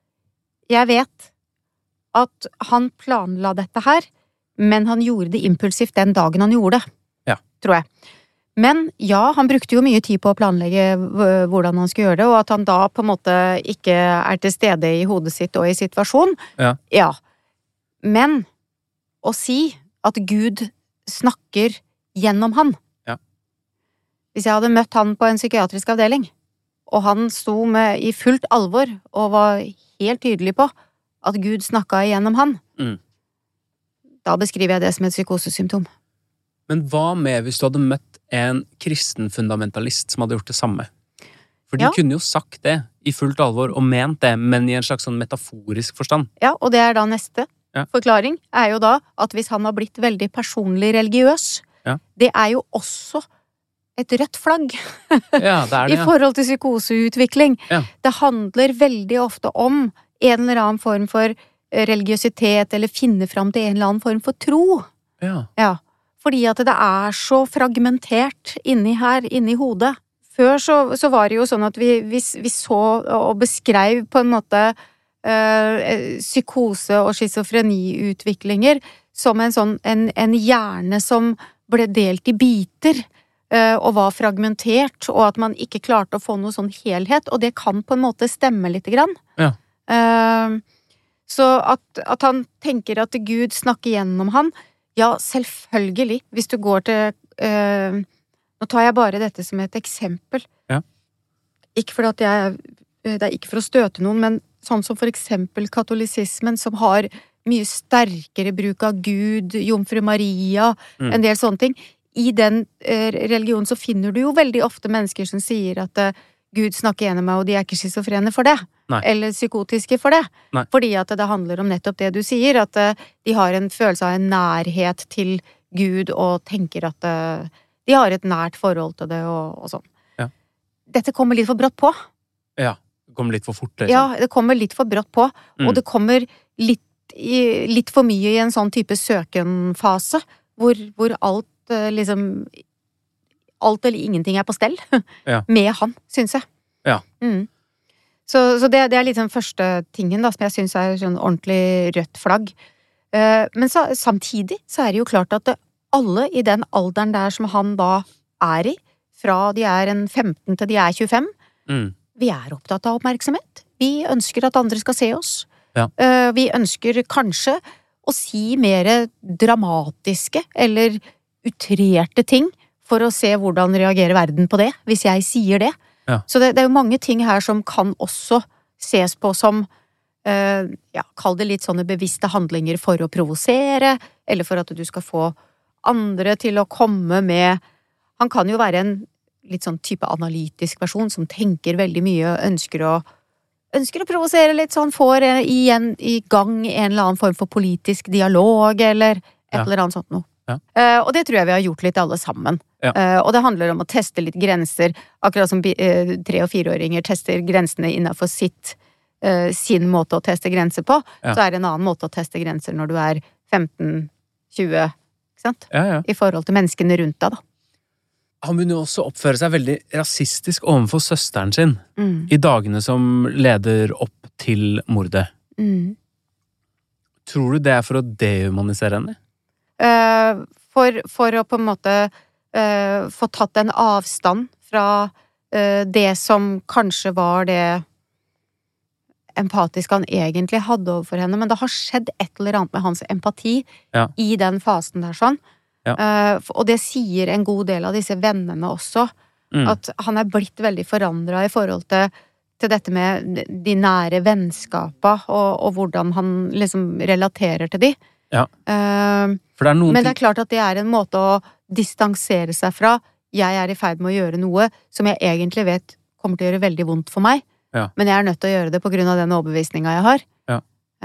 B: Jeg vet at han planla dette her, men han gjorde det impulsivt den dagen han gjorde det.
A: Ja.
B: Tror jeg. Men ja, han brukte jo mye tid på å planlegge h- hvordan han skulle gjøre det, og at han da på en måte ikke er til stede i hodet sitt og i situasjonen.
A: Ja.
B: Ja. Men å si at Gud snakker gjennom han.
A: Ja.
B: Hvis jeg hadde møtt han på en psykiatrisk avdeling, og han sto med i fullt alvor og var helt tydelig på at Gud snakka igjennom han,
A: Mm.
B: da beskriver jeg det som et psykosesymptom.
A: Men hva med hvis du hadde møtt en kristen fundamentalist som hadde gjort det samme? For de
B: Ja.
A: kunne jo sagt det i fullt alvor og ment det, men i en slags sånn metaforisk forstand.
B: Ja, og det er da neste
A: Ja.
B: forklaring, er jo da at hvis han har blitt veldig personlig religiøs,
A: Ja.
B: det er jo også et rødt flagg
A: Ja, det er
B: i
A: det, ja.
B: forhold til psykoseutvikling.
A: Ja.
B: Det handler veldig ofte om en eller annen form for religiøsitet, eller finne fram til en eller annen form for tro.
A: Ja.
B: Ja, fordi at det er så fragmentert inni her, inni hodet. Før så, så var det jo sånn at vi, vi, vi så og beskrev på en måte eh, psykose og schizofreniutviklinger som en sånn, en, en hjerne som ble delt i biter, eh, og var fragmentert, og at man ikke klarte å få noe sånn helhet, og det kan på en måte stemme lite grann.
A: Ja.
B: Eh, så at, at han tenker at Gud snakker gjennom han, ja, selvfølgelig, hvis du går til eh, nå tar jeg bare dette som et eksempel.
A: Ja.
B: Ikke for at jeg, det er ikke for å støte noen, men sånn som for eksempel katolisismen, som har mye sterkere bruk av Gud, Jomfru Maria,
A: Mm.
B: en del sånne ting. I den eh, religionen så finner du jo veldig ofte mennesker som sier at eh, Gud snakker gjennom meg, og de er ikke schizofrene for det.
A: Nei.
B: Eller psykotiske for det.
A: Nei.
B: Fordi at det handler om nettopp det du sier, at eh, de har en følelse av en nærhet til Gud, og tenker at eh, de har et nært forhold til det, og, og sånn.
A: Ja.
B: dette kommer litt for brått på.
A: Ja, det kommer litt for fort, liksom.
B: Ja, det kommer litt for brått på,
A: Mm.
B: og det kommer litt, i, litt for mye i en sånn type søkenfase, hvor, hvor alt eh, liksom alt eller ingenting er på stell
A: Ja.
B: med han, synes jeg.
A: Ja.
B: Mm. Så, så det, det er liksom første tingen da, som jeg synes er sånn ordentlig rødt flagg. Eh, men så, samtidig så er det jo klart at det, alle i den alderen der som han da er i, fra de er en femten til de er tjuefem,
A: Mm.
B: vi er opptatt av oppmerksomhet. Vi ønsker at andre skal se oss.
A: Ja.
B: Eh, vi ønsker kanskje å si mer dramatiske eller utrerte ting for å se hvordan reagerer verden på det, hvis jeg sier det.
A: Ja.
B: Så det, det er jo mange ting her som kan også ses på som eh, ja, kall det litt sånne bevisste handlinger for å provosere, eller for at du skal få andre til å komme med. Han kan jo være en litt sånn type analytisk person som tenker veldig mye og ønsker å ønsker å provosere litt, så han får eh, igjen i gang en eller annen form for politisk dialog, eller et
A: Ja.
B: eller annet sånt noe.
A: Ja.
B: Eh, og det tror jeg vi har gjort litt alle sammen.
A: Ja.
B: Eh, og det handler om å teste litt grenser, akkurat som bi- eh, tre- og fireåringer tester grensene innenfor sitt, eh, sin måte å teste grenser på,
A: Ja.
B: så er det en annen måte å teste grenser når du er femten tjue, ikke sant?
A: Ja, ja.
B: I forhold til menneskene rundt deg, da.
A: Han begynner jo også å oppføre seg veldig rasistisk overfor søsteren sin
B: Mm.
A: i dagene som leder opp til mordet.
B: Mm.
A: Tror du det er for å dehumanisere henne?
B: Eh, for, for å på en måte eh, få tatt en avstand fra eh, det som kanskje var det empatiske han egentlig hadde overfor henne, men det har skjedd et eller annet med hans empati
A: Ja.
B: i den fasen der sånn.
A: Ja.
B: Eh, og det sier en god del av disse vennene også,
A: Mm.
B: at han er blitt veldig forandret i forhold til, til dette med de nære vennskapene, og, og hvordan han liksom relaterer til de.
A: Ja.
B: Eh,
A: For det er noen
B: men det
A: ting
B: er klart at det er en måte å distansere seg fra. Jeg er i ferd med å gjøre noe som jeg egentlig vet kommer til å gjøre veldig vondt for meg,
A: Ja.
B: men jeg er nødt til å gjøre det på grunn av den overbevisninga jeg har.
A: Ja.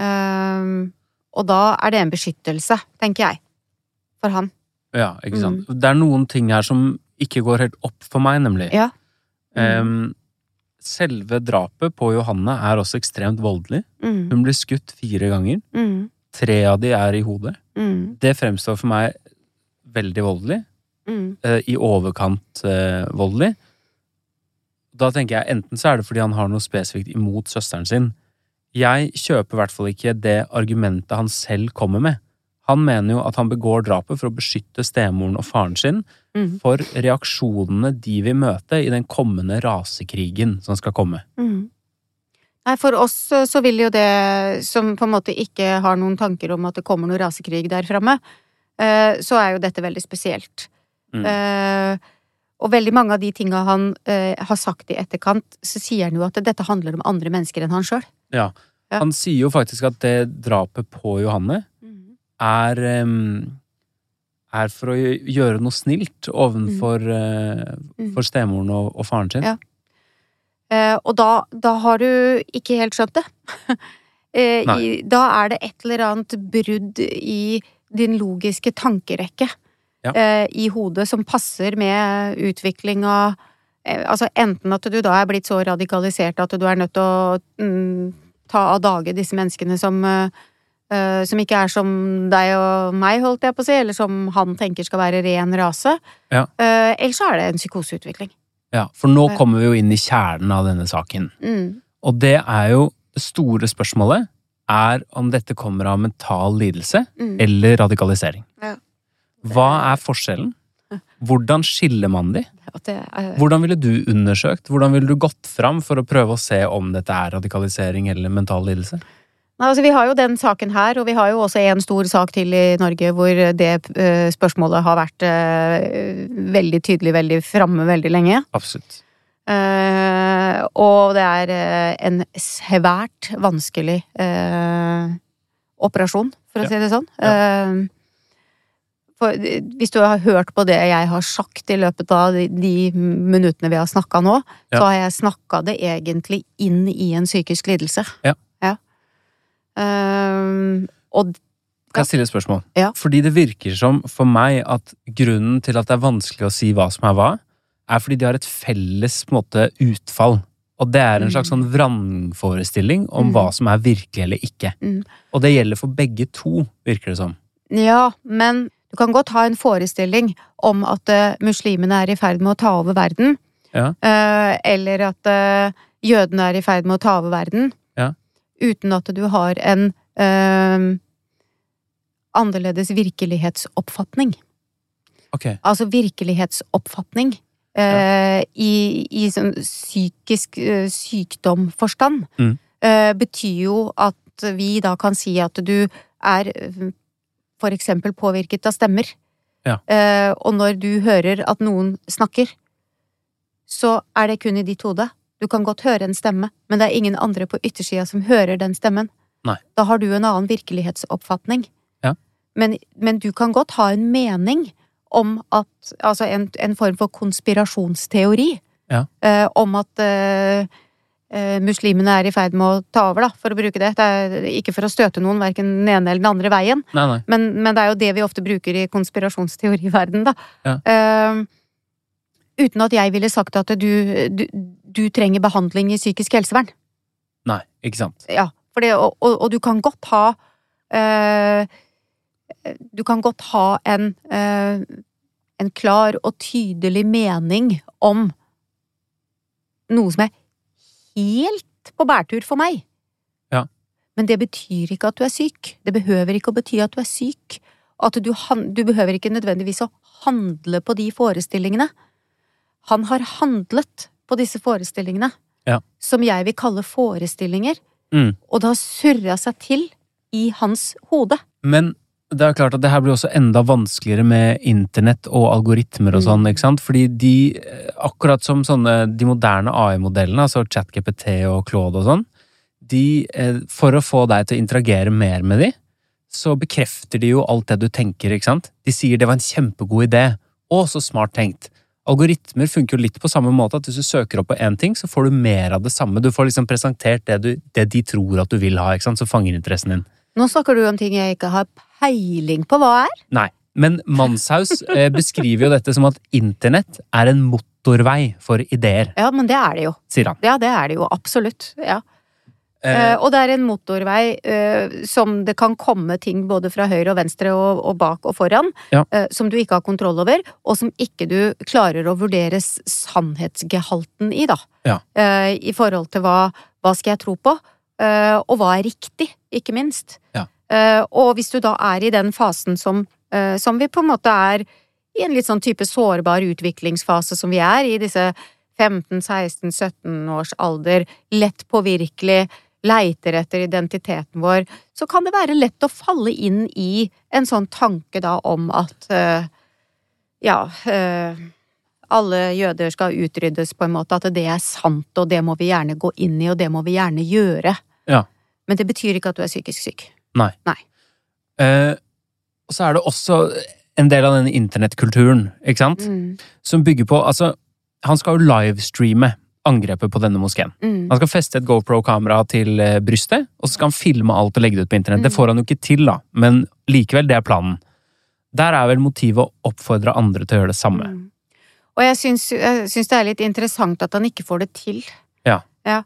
B: Eh, og da er det en beskyttelse, tenker jeg, for han.
A: Ja, ikke sant. Det er noen ting her som ikke går helt opp for meg, nemlig.
B: Ja.
A: Em, selve drapet på Johanne er også ekstremt voldelig.
B: Mm.
A: Hun blir skutt fire ganger.
B: Mm.
A: Tre av de er i hodet.
B: Mm.
A: Det fremstår for meg veldig voldelig.
B: Mm.
A: eh, I overkant eh, voldelig. Da tenker jeg enten så er det fordi han har noe spesifikt imot søsteren sin. Jeg kjøper i hvert fall ikke det argumentet han selv kommer med. Han mener jo at han begår drapet for å beskytte stemoren og faren sin
B: Mm.
A: for reaksjonene de vil møte i den kommende rasekrigen som skal komme.
B: Mm. Nei, for oss eh, så vil jo det, som på en måte ikke har noen tanker om at det kommer noe rasekrig der fremme, eh, så er jo dette veldig spesielt.
A: Mm.
B: Eh, og veldig mange av de tinga han eh, har sagt i etterkant, så sier han jo at dette handler om andre mennesker enn han sjøl.
A: Ja.
B: Ja.
A: Han sier jo faktisk at det drapet på Johanne er, em, er for å gjøre noe snilt ovenfor eh,
B: Mm.
A: for stemoren og, og faren sin.
B: Ja. Eh, og da, da har du ikke helt skjønt det. eh,
A: Nei.
B: i, da er det et eller annet brudd i din logiske tankerekke
A: Ja.
B: eh, i hodet som passer med utviklinga. Eh, altså enten at du da er blitt så radikalisert at du er nødt til å mm, ta av dage disse menneskene som eh, eh, som ikke er som deg og meg, holdt jeg på å si, eller som han tenker skal være ren rase.
A: Ja.
B: Eh, eller så er det en psykoseutvikling.
A: Ja, for nå
B: Ja.
A: kommer vi jo inn i kjernen av denne saken.
B: Mm.
A: Og det er jo det store spørsmålet er om dette kommer av mental lidelse
B: Mm.
A: eller radikalisering.
B: Ja.
A: Hva er forskjellen? Hvordan skiller man de?
B: At det er,
A: Hvordan ville du undersøkt? Hvordan ville du gått fram for å prøve å se om dette er radikalisering eller mental lidelse?
B: Nei, altså vi har jo den saken her, og vi har jo også en stor sak til i Norge hvor det eh, spørsmålet har vært eh, veldig tydelig, veldig framme veldig lenge.
A: Absolutt.
B: Eh, og det er eh, en svært vanskelig eh, operasjon, for å
A: Ja.
B: si det sånn. Eh, for eh, hvis du har hørt på det jeg har sagt i løpet av de, de minuttene vi har snakka nå,
A: Ja.
B: så har jeg snakka det egentlig inn i en psykisk lidelse.
A: Ja.
B: Ja. Eh, og
A: Kan jeg stille et spørsmål?
B: Ja.
A: Fordi det virker som for meg at grunnen til at det er vanskelig å si hva som er hva, er fordi de har et felles på en måte utfall. Og det er en slags sånn vrangforestilling om mm. hva som er virkelig eller ikke. Mm. Og det gjelder for begge to, virker det som.
B: Ja, men du kan godt ha en forestilling om at uh, muslimene er i ferd med å ta over verden. Ja. Uh, eller at uh, jødene er i ferd med å ta over verden. Ja. Uten at du har en uh, annerledes virkelighetsoppfatning.
A: Okay.
B: Altså virkelighetsoppfatning. Uh, i, i sånn psykisk uh, sykdomforstand mm. uh, betyr jo at vi da kan si at du er uh, for eksempel påvirket av stemmer.
A: Ja.
B: Uh, og når du hører at noen snakker, så er det kun i ditt hode. Du kan godt høre en stemme, men det er ingen andre på yttersida som hører den stemmen.
A: Nei.
B: Da har du en annen virkelighetsoppfatning.
A: Ja.
B: Men, men du kan godt ha en mening om at, altså en, en form for konspirasjonsteori,
A: ja.
B: eh, om at eh, eh, muslimene er i ferd med å ta over, da, for å bruke det. Det er ikke for å støte noen, hverken den ene eller den andre veien,
A: nei, nei.
B: Men, men det er jo det vi ofte bruker i konspirasjonsteoriverden, da.
A: Ja.
B: Eh, uten at jeg ville sagt at du, du, du trenger behandling i psykisk helsevern.
A: Nei, ikke sant.
B: Ja, for det, og, og, og du kan godt ha eh, du kan godt ha en, eh, en klar og tydelig mening om noe som er helt på bærtur for meg.
A: Ja.
B: Men det betyr ikke at du er syk. Det behøver ikke å bety at du er syk. At du, du behøver ikke nødvendigvis å handle på de forestillingene. Han har handlet på disse forestillingene,
A: ja.
B: som jeg vil kalle forestillinger,
A: mm.
B: og det har surret seg til i hans hode.
A: Men det er klart at det her blir også enda vanskeligere med internett og algoritmer og sånn, ikke sant? Fordi de, akkurat som sånne, de moderne A I-modellene, altså ChatGPT og Claude og sånn, de, for å få deg til å interagere mer med de, så bekrefter de jo alt det du tenker, ikke sant? De sier det var en kjempegod idé, og så smart tenkt. Algoritmer funker jo litt på samme måte, at hvis du søker opp på en ting, så får du mer av det samme. Du får liksom presentert det, du, det de tror at du vil ha, ikke sant? Så fanger interessen din.
B: Nå snakker du om ting jeg ikke har peiling på hva er.
A: Nei, men Manshaus eh, beskriver jo dette som at internett er en motorvei for ideer.
B: Ja, men det er det jo.
A: Sier han.
B: Ja, det er det jo, absolutt. Ja. Eh, eh, og det er en motorvei eh, som det kan komme ting både fra høyre og venstre og, og bak og foran,
A: ja.
B: eh, som du ikke har kontroll over, og som ikke du klarer å vurdere sannhetsgehalten i, da.
A: Ja.
B: Eh, I forhold til hva, hva skal jeg tro på? Uh, og hva er riktig, ikke minst.
A: Ja.
B: Uh, og hvis du da er i den fasen som, uh, som vi på en måte er i en litt sånn type sårbar utviklingsfase som vi er, i disse femten, seksten, sytten års alder, lett påvirkelig, leiter etter identiteten vår, så kan det være lett å falle inn i en sånn tanke da om at uh, ja, uh, alle jøder skal utryddes på en måte, at det er sant, og det må vi gjerne gå inn i, og det må vi gjerne gjøre.
A: Ja.
B: Men det betyr ikke at du er psykisk syk.
A: Nei.
B: Nei.
A: Eh, og så er det også en del av denne internettkulturen, ikke sant?
B: Mm.
A: Som bygger på, altså, han skal jo livestreame angrepet på denne moskeen.
B: Mm.
A: Han skal feste et GoPro-kamera til eh, brystet, og så skal han filme alt og legge det ut på internett.
B: Mm.
A: Det får han jo ikke til da, men likevel, det er planen. Der er vel motivet å oppfordre andre til å gjøre det samme.
B: Mm. Og jeg syns, jeg syns det er litt interessant at han ikke får det til.
A: Ja.
B: Ja.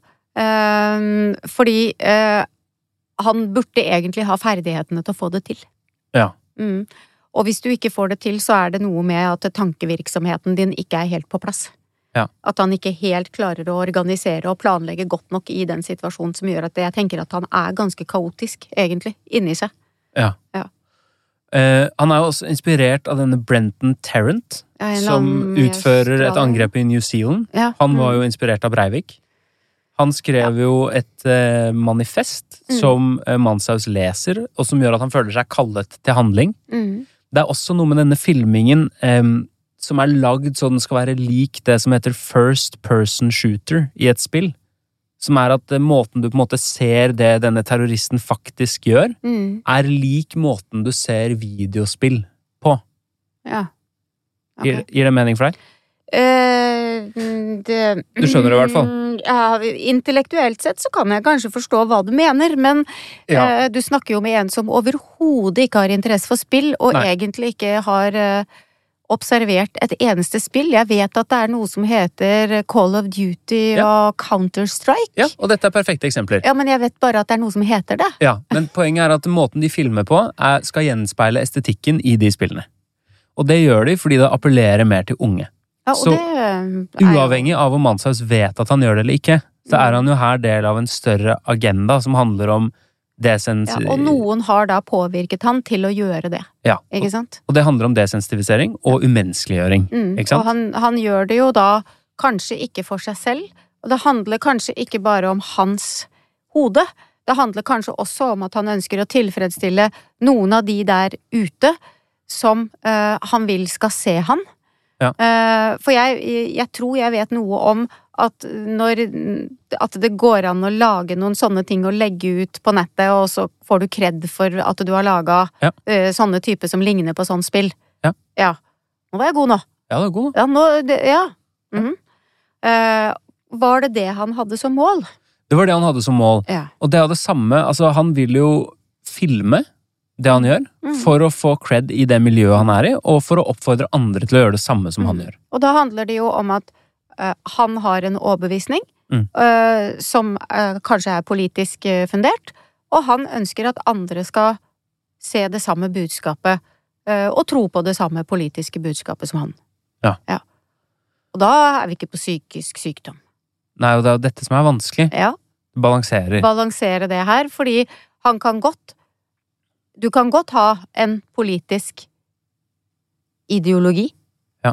B: Um, fordi uh, han burde egentlig ha ferdighetene til å få det til.
A: Ja.
B: Mm. Og hvis du ikke får det til, så er det noe med at tankevirksomheten din ikke er helt på plass.
A: Ja.
B: At han ikke helt klarer å organisere og planlegge godt nok i den situasjonen som gjør at jeg tenker at han er ganske kaotisk, egentlig, inni seg.
A: Ja.
B: Ja.
A: Uh, han er jo også inspirert av denne Brenton Tarrant,
B: ja,
A: som utfører et angrep i New Zealand.
B: Ja.
A: Han var
B: mm.
A: jo inspirert av Breivik. Han skrev
B: ja.
A: jo et uh, manifest
B: mm.
A: som uh, Manshaus leser, og som gjør at han føler seg kallet til handling.
B: Mm.
A: Det er også noe med denne filmingen um, som er lagd så den skal være lik det som heter first person shooter i et spill. Som er at uh, måten du på en måte ser det denne terroristen faktisk gjør,
B: mm.
A: er lik måten du ser videospill på.
B: Ja. Okay.
A: Gir, gir det mening for deg?
B: Uh, det,
A: du skjønner det i hvert fall.
B: Ja, intellektuelt sett så kan jeg kanskje forstå hva du mener, men
A: ja.
B: uh, du snakker jo med en som overhodet ikke har interesse for spill, og
A: Nei.
B: egentlig ikke har uh, observert et eneste spill. Jeg vet at det er noe som heter Call of Duty
A: Ja.
B: og Counter-Strike.
A: Ja, og dette er perfekte eksempler.
B: Ja, men jeg vet bare at det er noe som heter det.
A: Ja, men poenget er at måten de filmer på er, skal gjenspeile estetikken i de spillene. Og det gjør de fordi det appellerer mer til unge.
B: Ja, og
A: Så
B: det er jo-
A: uavhengig av om Manshaus vet at han gjør det eller ikke, så er han jo her del av en større agenda som handler om desens...
B: Ja, og noen har da påvirket han til å gjøre det,
A: Ja,
B: ikke
A: og,
B: sant?
A: og det handler om desensivisering og umenneskeliggjøring,
B: Mm,
A: ikke sant?
B: Og han, han gjør det jo da kanskje ikke for seg selv, og det handler kanskje ikke bare om hans hode, det handler kanskje også om at han ønsker å tilfredsstille noen av de der ute som eh, han vil skal se han.
A: Ja.
B: Eh, for jeg, jeg tror jeg vet noe om at når at det går an å lage noen sånne ting og legge ut på nettet, og så får du kred for at du har laget
A: Ja.
B: eh, sånne typer som ligner på sånn spill.
A: Ja.
B: Ja. Nå var jeg god nå.
A: Ja, det er god.
B: Ja, nå, det, ja. Mhm. Eh, var det det han hadde som mål?
A: Det var det han hadde som mål.
B: Ja.
A: Og det er det samme, altså han vil jo filme det han gjør,
B: Mm.
A: for å få cred i det miljøet han er i, og for å oppfordre andre til å gjøre det samme som han gjør.
B: Og da handler det jo om at eh, han har en overbevisning
A: Mm.
B: eh, som eh, kanskje er politisk eh, fundert, og han ønsker at andre skal se det samme budskapet eh, og tro på det samme politiske budskapet som han.
A: Ja.
B: Og da er vi ikke på psykisk sykdom.
A: Nei, og det er jo dette som er vanskelig.
B: Ja.
A: Balanserer.
B: Balansere det her, fordi han kan godt Du kan godt ha en politisk ideologi
A: Ja.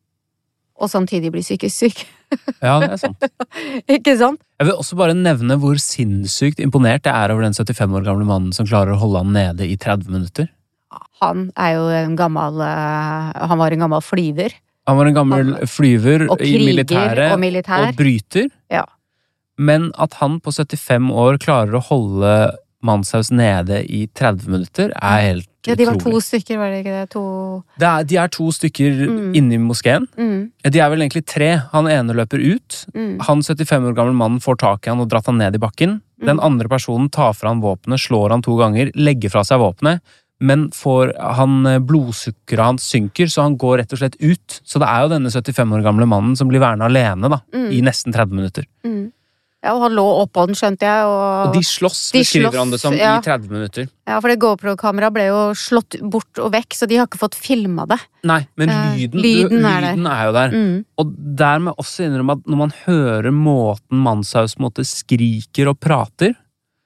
B: og samtidig bli psykisk syk.
A: Ja, det er sant.
B: Ikke sant?
A: Jeg vil også bare nevne hvor sinnssykt imponert jeg er over den syttifem år gamle mannen som klarer å holde han nede i tretti minutter.
B: Han er jo en gammel eh, Han var en gammel flyver.
A: Han var en gammel flyver
B: Og
A: i
B: kriger
A: militæret
B: og militær.
A: og bryter.
B: Ja.
A: Men at han på syttifem år klarer å holde Manshaus nede i tretti minutter er helt
B: Ja, de var to
A: utrolig.
B: stykker, var det ikke det? To
A: Det er, de er to stykker
B: Mm.
A: inne i moskeen.
B: mm,
A: De er vel egentlig tre. Han ene løper ut.
B: mm,
A: Han syttifem år gamle mannen får tak i han og dratt han ned i bakken. Den
B: Mm.
A: andre personen tar fra han våpenet, slår han to ganger, legger fra seg våpenet, men får han blodsukkeret hans synker, så han går rett og slett ut. Så det er jo denne syttifem år gamle mannen som blir værende alene da,
B: Mm.
A: i nesten tretti minutter.
B: mm. Ja, og han lå oppå den, skjønte jeg. Og,
A: Og de slåss,
B: De
A: beskriver
B: slåss,
A: han det som,
B: ja.
A: i tretti minutter.
B: Ja, for det GoPro-kameraet ble jo slått bort og vekk, så de har ikke fått filma det.
A: Nei, men
B: Eh,
A: lyden,
B: lyden
A: du,
B: er der.
A: lyden er jo der.
B: Mm.
A: Og dermed også innrømme at når man hører måten Manshaus på en måte skriker og prater,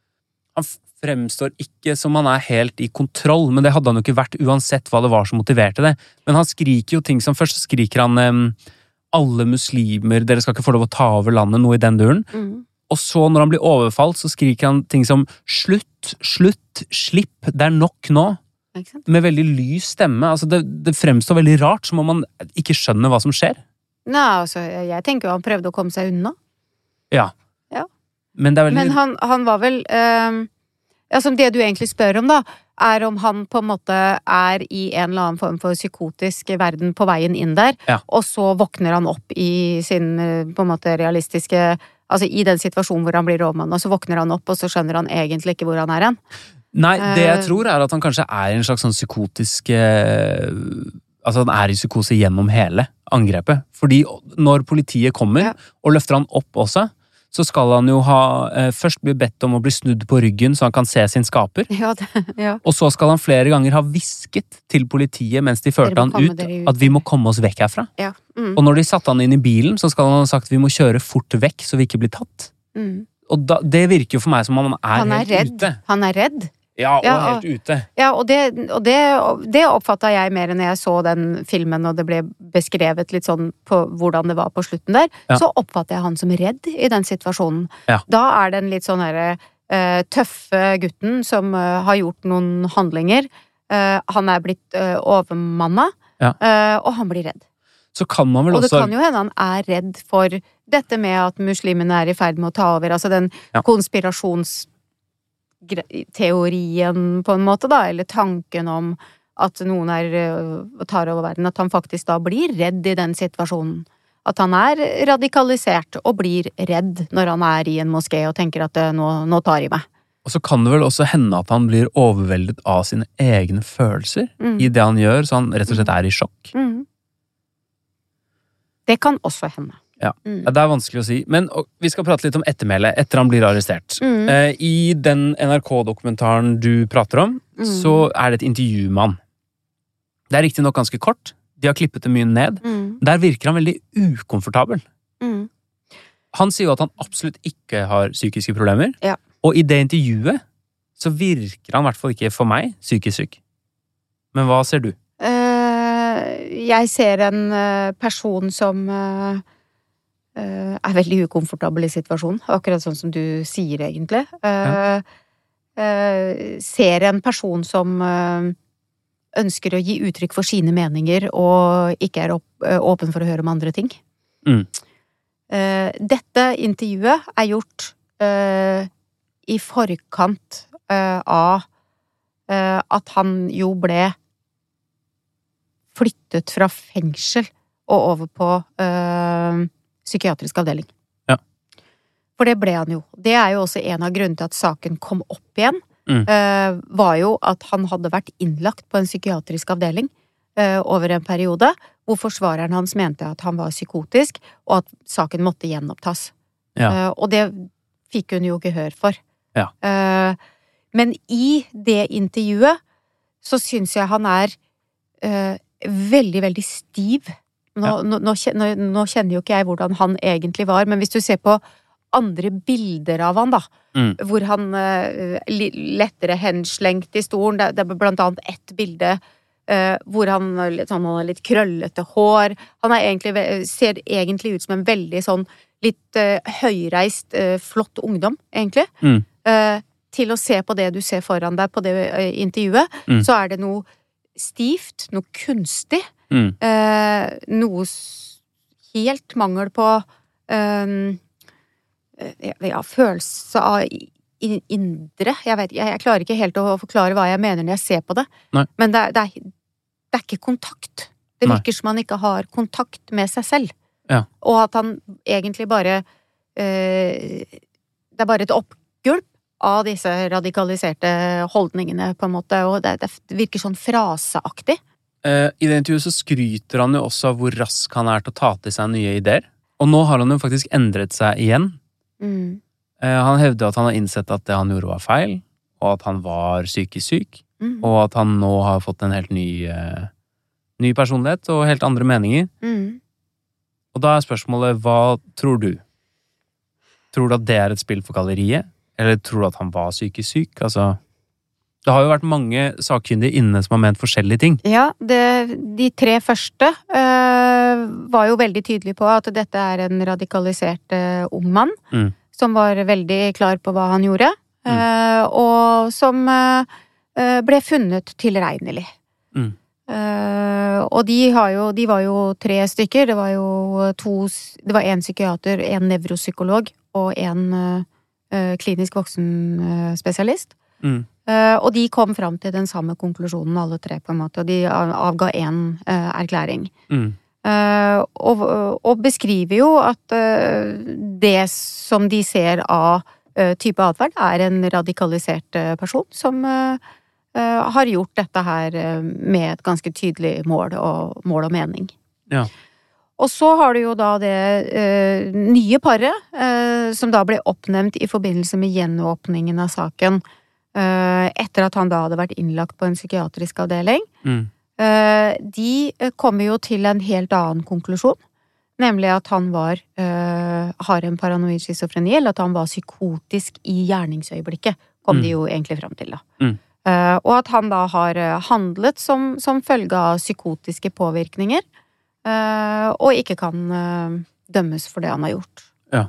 A: han fremstår ikke som han er helt i kontroll, men det hadde han jo ikke vært uansett hva det var som motiverte det. Men han skriker jo ting som først så skriker han em, alle muslimer, dere skal ikke få lov å ta over landet, noe i den duren.
B: Mm.
A: Og så når han blir overfalt, så skriker han ting som slutt, slutt, slipp, det er nok nå.
B: Ikke sant?
A: Med veldig lys stemme. Altså det, det fremstår veldig rart, som om man ikke skjønner hva som skjer.
B: Nei, altså, jeg tenker jo han prøvde å komme seg unna.
A: Ja.
B: Ja.
A: Men det er veldig...
B: Men han, han var vel eh, ja, som det du egentlig spør om, da, er om han på en måte er i en eller annen form for psykotisk verden på veien inn der,
A: Ja.
B: og så våkner han opp i sin eh, på en måte realistiske Altså i den situasjonen hvor han blir rådmann, og så våkner han opp, og så skjønner han egentlig ikke hvor han er hen.
A: Nei, det jeg
B: Eh.
A: tror er at han kanskje er i en slags sånn psykotisk eh, Altså han er i psykose gjennom hele angrepet. Fordi når politiet kommer
B: Ja.
A: og løfter han opp også, så skal han jo ha eh, først bli bedt om å bli snudd på ryggen så han kan se sin skaper.
B: Ja, det, ja.
A: Og så skal han flere ganger ha hvisket til politiet mens de førte
B: Dere
A: han
B: må komme
A: ut,
B: dere ut.
A: at vi må komme oss vekk herfra.
B: ja. Mm,
A: Og når de satte han inn i bilen, så skal han ha sagt vi må kjøre fort vekk så vi ikke blir tatt.
B: mm.
A: Og da, det virker jo for meg som om han er,
B: Han er
A: helt
B: redd.
A: ute.
B: Han er redd.
A: Ja, og
B: Ja,
A: helt ute.
B: Ja, og det, og det, det oppfatta jeg mer enn når jeg så den filmen, og det ble beskrevet litt sånn på hvordan det var på slutten der.
A: Ja.
B: Så oppfatter jeg han som redd i den situasjonen.
A: Ja.
B: Da er den litt sånn derre eh, tøffe gutten som eh, har gjort noen handlinger. Eh, han er blitt uh, overmanna,
A: Ja.
B: eh, og han blir redd.
A: Så kan man vel
B: Og det
A: også
B: kan jo hende han er redd for dette med at muslimene er i ferd med å ta over, altså den
A: Ja.
B: konspirasjonsteorien på en måte, da, eller tanken om at noen er ø, tar over verden, at han faktisk da blir redd i den situasjonen. At han er radikalisert og blir redd når han er i en moské og tenker at ø, nå, nå tar de meg.
A: Og så kan det vel også hende at han blir overveldet av sine egne følelser
B: Mm.
A: i det han gjør, så han rett og slett er i sjokk.
B: Mm. Det kan også hende.
A: Ja, mm. det er vanskelig å si. Men og, vi skal prate litt om ettermæle etter han blir arrestert.
B: Mm.
A: Eh, I den N R K-dokumentaren du prater om, mm. så er det et intervju med han. Det er riktig nok ganske kort. De har klippet det mye ned. Mm. Der virker han veldig ukomfortabel. Mm. Han sier jo at han absolutt ikke har psykiske problemer.
B: Ja.
A: Og i det intervjuet så virker han i hvert fall ikke for meg psykisk syk. Men hva ser du?
B: Uh, jeg ser en uh, person som... Uh, Uh, er veldig ukomfortabel i situasjonen, akkurat sånn som du sier egentlig. Uh, uh, ser en person som uh, ønsker å gi uttrykk for sine meninger og ikke er opp, uh, åpen for å høre om andre ting. Mm. Uh, dette intervjuet er gjort uh, i forkant uh, av uh, at han jo ble flyttet fra fengsel og over på uh, psykiatrisk avdeling.
A: Ja.
B: For det ble han jo. Det er jo også en av grunnene til at saken kom opp igjen,
A: mm.
B: uh, var jo at han hadde vært innlagt på en psykiatrisk avdeling uh, over en periode, hvor forsvareren hans mente at han var psykotisk, og at saken måtte gjenopptas.
A: Ja.
B: Uh, og det fikk hun jo gehør for.
A: Ja.
B: Uh, men i det intervjuet så synes jeg han er uh, veldig, veldig stiv. Nå, ja. nå, nå, nå kjenner jo ikke jeg hvordan han egentlig var, men hvis du ser på andre bilder av han da, mm. hvor han uh, lettere henslengt i stolen, det, det er blant annet ett bilde uh, hvor han, sånn, han har litt krøllete hår, han er egentlig, ser egentlig ut som en veldig sånn litt uh, høyreist, uh, flott ungdom, egentlig.
A: Mm.
B: Uh, til å se på det du ser foran deg på det uh, intervjuet, mm. så er det noe stivt, noe kunstig,
A: Mm.
B: Eh, noe helt mangel på eh, ja, følelse av indre. Jeg, vet, jeg, jeg klarer ikke helt å forklare hva jeg mener når jeg ser på det.
A: Nei.
B: Men det, det, er, det er ikke kontakt. Det virker Nei. Som han ikke har kontakt med seg selv.
A: Ja.
B: Og at han egentlig bare eh, det er bare et oppgulp av disse radikaliserte holdningene, på en måte. Og det, det virker sånn fraseaktig.
A: Uh, I det intervjuet så skryter han jo også av hvor rask han er til å ta til seg nye ideer. Og nå har han jo faktisk endret seg igjen.
B: Mm.
A: Uh, han hevder at han har innsett at det han gjorde var feil, og at han var psykisk syk,
B: mm.
A: og at han nå har fått en helt ny, uh, ny personlighet og helt andre meninger.
B: Mm.
A: Og da er spørsmålet, hva tror du? Tror du at det er et spill for galleriet? Eller tror du at han var psykisk syk? Altså... Det har jo vært mange sakkyndige inne som har ment forskjellige ting.
B: Ja, det, de tre første øh, var jo veldig tydelige på at dette er en radikalisert øh, ung mann,
A: mm.
B: som var veldig klar på hva han gjorde,
A: mm.
B: øh, og som øh, ble funnet tilregnelig.
A: Mm.
B: Uh, og de, har jo, de var jo tre stykker, det var jo to, det var en psykiater, en nevropsykolog og en øh, klinisk voksenspesialist.
A: Mm.
B: Uh, og de kom fram til den samme konklusjonen, alle tre, på en måte, og de avga en uh, erklæring.
A: Mm.
B: Uh, og, og beskriver jo at uh, det som de ser av uh, type atferd, er en radikalisert uh, person som uh, uh, har gjort dette her uh, med et ganske tydelig mål og, mål og mening.
A: Ja.
B: Og så har du jo da det uh, nye paret, uh, som da ble oppnevnt i forbindelse med gjenåpningen av saken, Uh, etter at han da hadde vært innlagt på en psykiatrisk avdeling.
A: Mm.
B: Uh, de kommer jo til en helt annen konklusjon, nemlig at han var, uh, har en paranoid schizofreni, eller at han var psykotisk i gjerningsøyeblikket, kom mm. de jo egentlig frem til da.
A: Mm.
B: Uh, og at han da har handlet som, som følge av psykotiske påvirkninger, uh, og ikke kan uh, dømmes for det han har gjort.
A: Ja.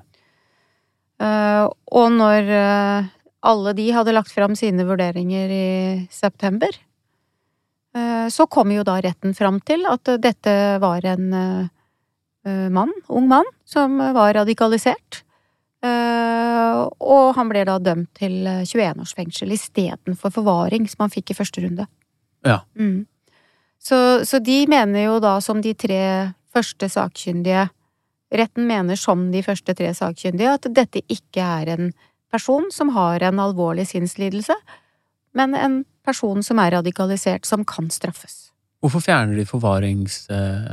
B: Uh, og når uh, alle de hadde lagt fram sine vurderinger i september, så kom jo da retten fram til at dette var en mann, ung mann, som var radikalisert. Og han ble da dømt til tjueen års fengsel i stedet for forvaring, som han fikk i første runde.
A: Ja.
B: Mm. Så, så de mener jo da som de tre første sakkyndige, retten mener som de første tre sakkyndige, at dette ikke er en person som har en alvorlig sinnslidelse, men en person som er radikalisert, som kan straffes.
A: Hvorfor fjerner de forvarings... Uh...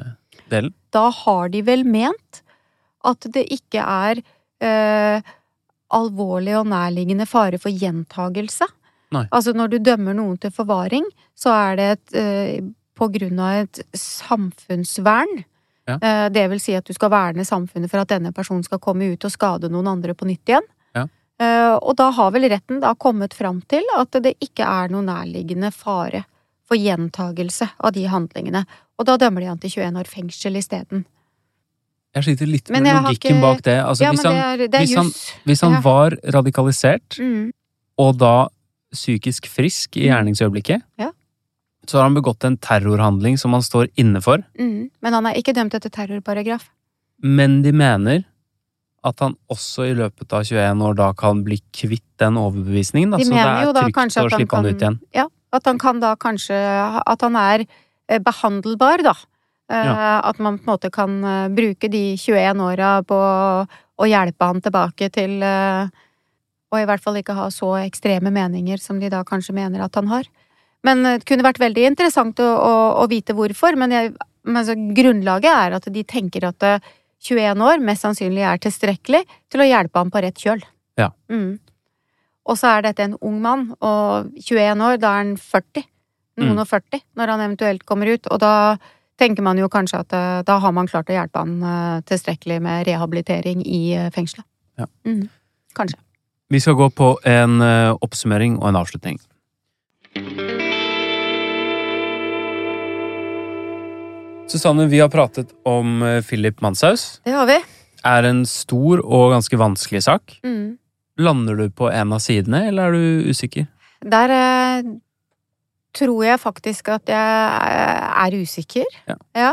A: Delen.
B: Da har de vel ment at det ikke er eh, alvorlig og nærliggende fare for gjentagelse.
A: Nei.
B: Altså når du dømmer noen til forvaring, så er det et, eh, på grunn av et samfunnsvern.
A: Ja.
B: Eh, det vil si at du skal verne samfunnet for at denne personen skal komme ut og skade noen andre på nytt igjen.
A: Ja.
B: Eh, og da har vel retten da kommet fram til at det ikke er noe nærliggende fare for gjentagelse av de handlingene. Og da dømmer de han til tjueen år fengsel i stedet.
A: Jeg sliter litt
B: Men
A: med
B: jeg har
A: logikken
B: ikke-
A: bak det. Altså,
B: Ja,
A: hvis
B: men
A: han,
B: det er, det er
A: hvis han,
B: juss.
A: hvis han
B: Ja.
A: var radikalisert,
B: Mm.
A: og da psykisk frisk i gjerningsøyeblikket,
B: Ja.
A: så har han begått en terrorhandling som han står inne for,
B: Mm. Men han er ikke dømt etter terrorparagraf.
A: men de mener at han også i løpet av tjueen år da kan bli kvitt den overbevisningen, da,
B: De
A: så det
B: mener
A: er
B: jo da
A: trygt
B: kanskje
A: å
B: at han
A: slippe han
B: kan-
A: ut igjen.
B: Ja, at han kan da kanskje At han er eh, behandelbar, da. Eh,
A: Ja.
B: At man på en måte kan eh, bruke de tjueen åra på å hjelpe han tilbake til eh, Og i hvert fall ikke ha så ekstreme meninger som de da kanskje mener at han har. Men det kunne vært veldig interessant å, å, å vite hvorfor, men, jeg, men så, grunnlaget er at de tenker at eh, tjueen år mest sannsynlig er tilstrekkelig til å hjelpe ham på rett kjøl.
A: Ja.
B: Mm. Og så er dette en ung mann, og tjueen år, da er han førti. Noen
A: Mm.
B: og førti, når han eventuelt kommer ut. Og da tenker man jo kanskje at eh, da har man klart å hjelpe han eh, tilstrekkelig med rehabilitering i eh, fengselet.
A: Ja.
B: Mm. Kanskje.
A: Vi skal gå på en eh, oppsummering og en avslutning. Susanne, vi har pratet om eh, Philip Manshaus.
B: Det har vi.
A: Er en stor og ganske vanskelig sak.
B: Mm.
A: Lander du på en av sidene, eller er du usikker?
B: Der eh, tror jeg faktisk at jeg eh, er usikker.
A: Ja.
B: Ja.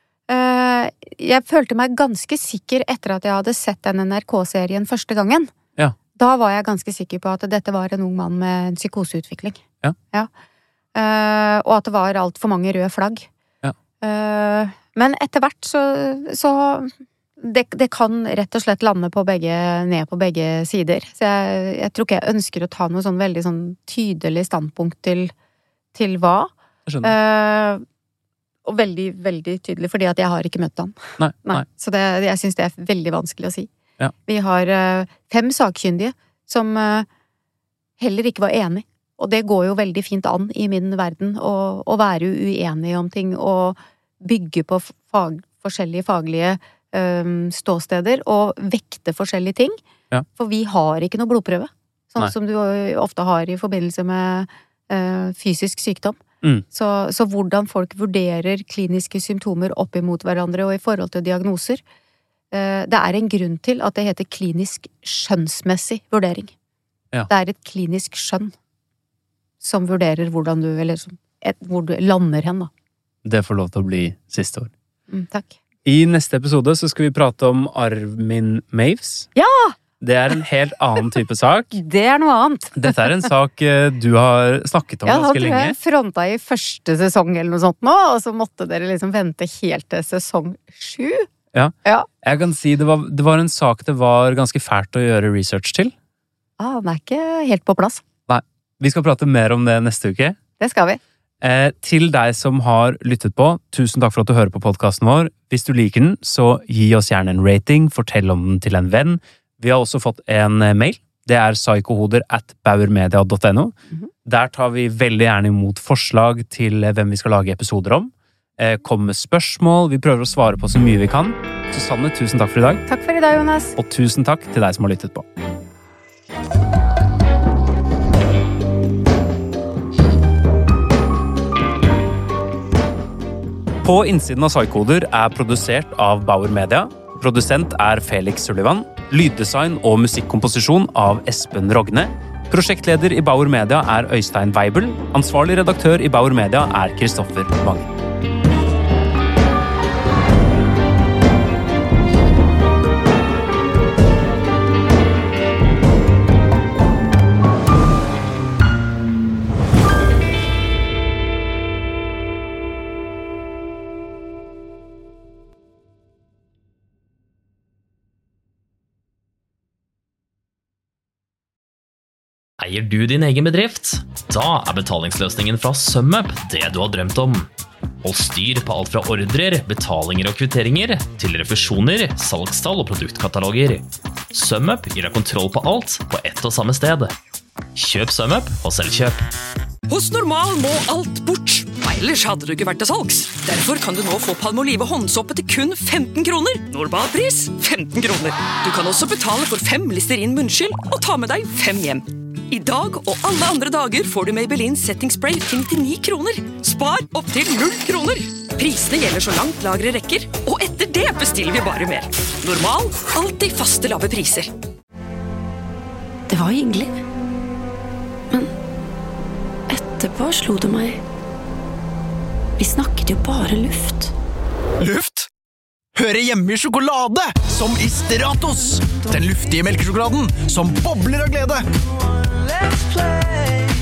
B: Eh, jeg følte meg ganske sikker etter at jeg hadde sett den N R K-serien første gangen.
A: Ja.
B: Da var jeg ganske sikker på at dette var en ung mann med en psykoseutvikling.
A: Ja.
B: Ja. Eh, og at det var alt for mange røde flagg.
A: Ja.
B: Eh, men etter hvert så, så det, det kan rett og slett lande på begge, ned på begge sider. Så jeg, jeg tror ikke jeg ønsker å ta noe sånn veldig sånn tydelig standpunkt til, til hva.
A: Jeg skjønner.
B: Eh, og veldig, veldig tydelig, fordi at jeg har ikke møtt han.
A: Nei, nei.
B: Nei. Så det, jeg synes det er veldig vanskelig å si.
A: Ja.
B: Vi har eh, fem sakkyndige som eh, heller ikke var enig. Og det går jo veldig fint an i min verden å, å være uenig om ting og bygge på fag, forskjellige faglige eh, ståsteder og vekte forskjellige ting.
A: Ja.
B: For vi har ikke noe blodprøve, sånn
A: Nei.
B: som du ofte har i forbindelse med eh, fysisk sykdom.
A: Mm.
B: Så, så hvordan folk vurderer kliniske symptomer opp imot hverandre og i forhold til diagnoser, eh, det er en grunn til at det heter klinisk skjønnsmessig vurdering.
A: Ja.
B: Det er et klinisk skjønn som vurderer hvordan du, eller som, et, hvor du lander hen, da.
A: Det får lov til å bli siste ord.
B: Mm, takk.
A: I neste episode så skal vi prate om Armin Maves.
B: Ja!
A: Det er en helt annen type sak.
B: Det er noe annet.
A: Dette er en sak eh, du har snakket om
B: Ja, da
A: ganske
B: tror
A: lenge.
B: jeg fronta i første sesong eller noe sånt nå, og så måtte dere liksom vente helt til sesong sju.
A: Ja.
B: Ja.
A: Jeg kan si det var, det var en sak det var ganske fælt å gjøre research til.
B: Ah, den er ikke helt på plass.
A: Nei, vi skal prate mer om det neste uke.
B: Det skal vi.
A: Eh, til deg som har lyttet på, tusen takk for at du hører på podcasten vår. Hvis du liker den, så gi oss gjerne en rating, fortell om den til en venn. Vi har også fått en mail. Det er psykohoder at bauermedia punktum no.
B: Mhm.
A: Der tar vi veldig gjerne imot forslag til hvem vi skal lage episoder om. Eh, kom med spørsmål. Vi prøver å svare på så mye vi kan. Susanne, tusen takk for i dag.
B: Takk for i dag, Jonas.
A: Og tusen takk til deg som har lyttet på. På innsiden av Psykoder er produsert av Bauer Media. Produsent er Felix Sullivan. Lyddesign og musikkomposisjon av Espen Rogne. Prosjektleder i Bauer Media er Øystein Weibel. Ansvarlig redaktør i Bauer Media er Kristoffer Wangen.
C: Eier du din egen bedrift? Da er betalingsløsningen fra SumUp det du har drømt om. Hold styr på alt fra ordrer, betalinger og kvitteringer til refusjoner, salgstall og produktkataloger. SumUp gir deg kontroll på alt på ett og samme sted. Kjøp SumUp og selvkjøp.
J: Hos Normal må alt bort. Ellers hadde du ikke vært til salgs. Derfor kan du nå få Palmolive håndsoppe til kun femten kroner. Normalpris femten kroner. Du kan også betale for fem Listerin munnskyld og ta med deg fem hjem. I dag og alle andre dager får du Maybelline Setting Spray til nittini kroner. Spar opp til null kroner. Prisene gjelder så langt lagre rekker, og etter det bestiller vi bare mer. Normal, alltid faste lave priser.
D: Det var hyggelig. Men etterpå slo det meg. Vi snakket jo bare luft.
E: Luft? Høre hjemme i sjokolade, som i Stratos. Den luftige melkesjokoladen som bobler av glede. Let's play.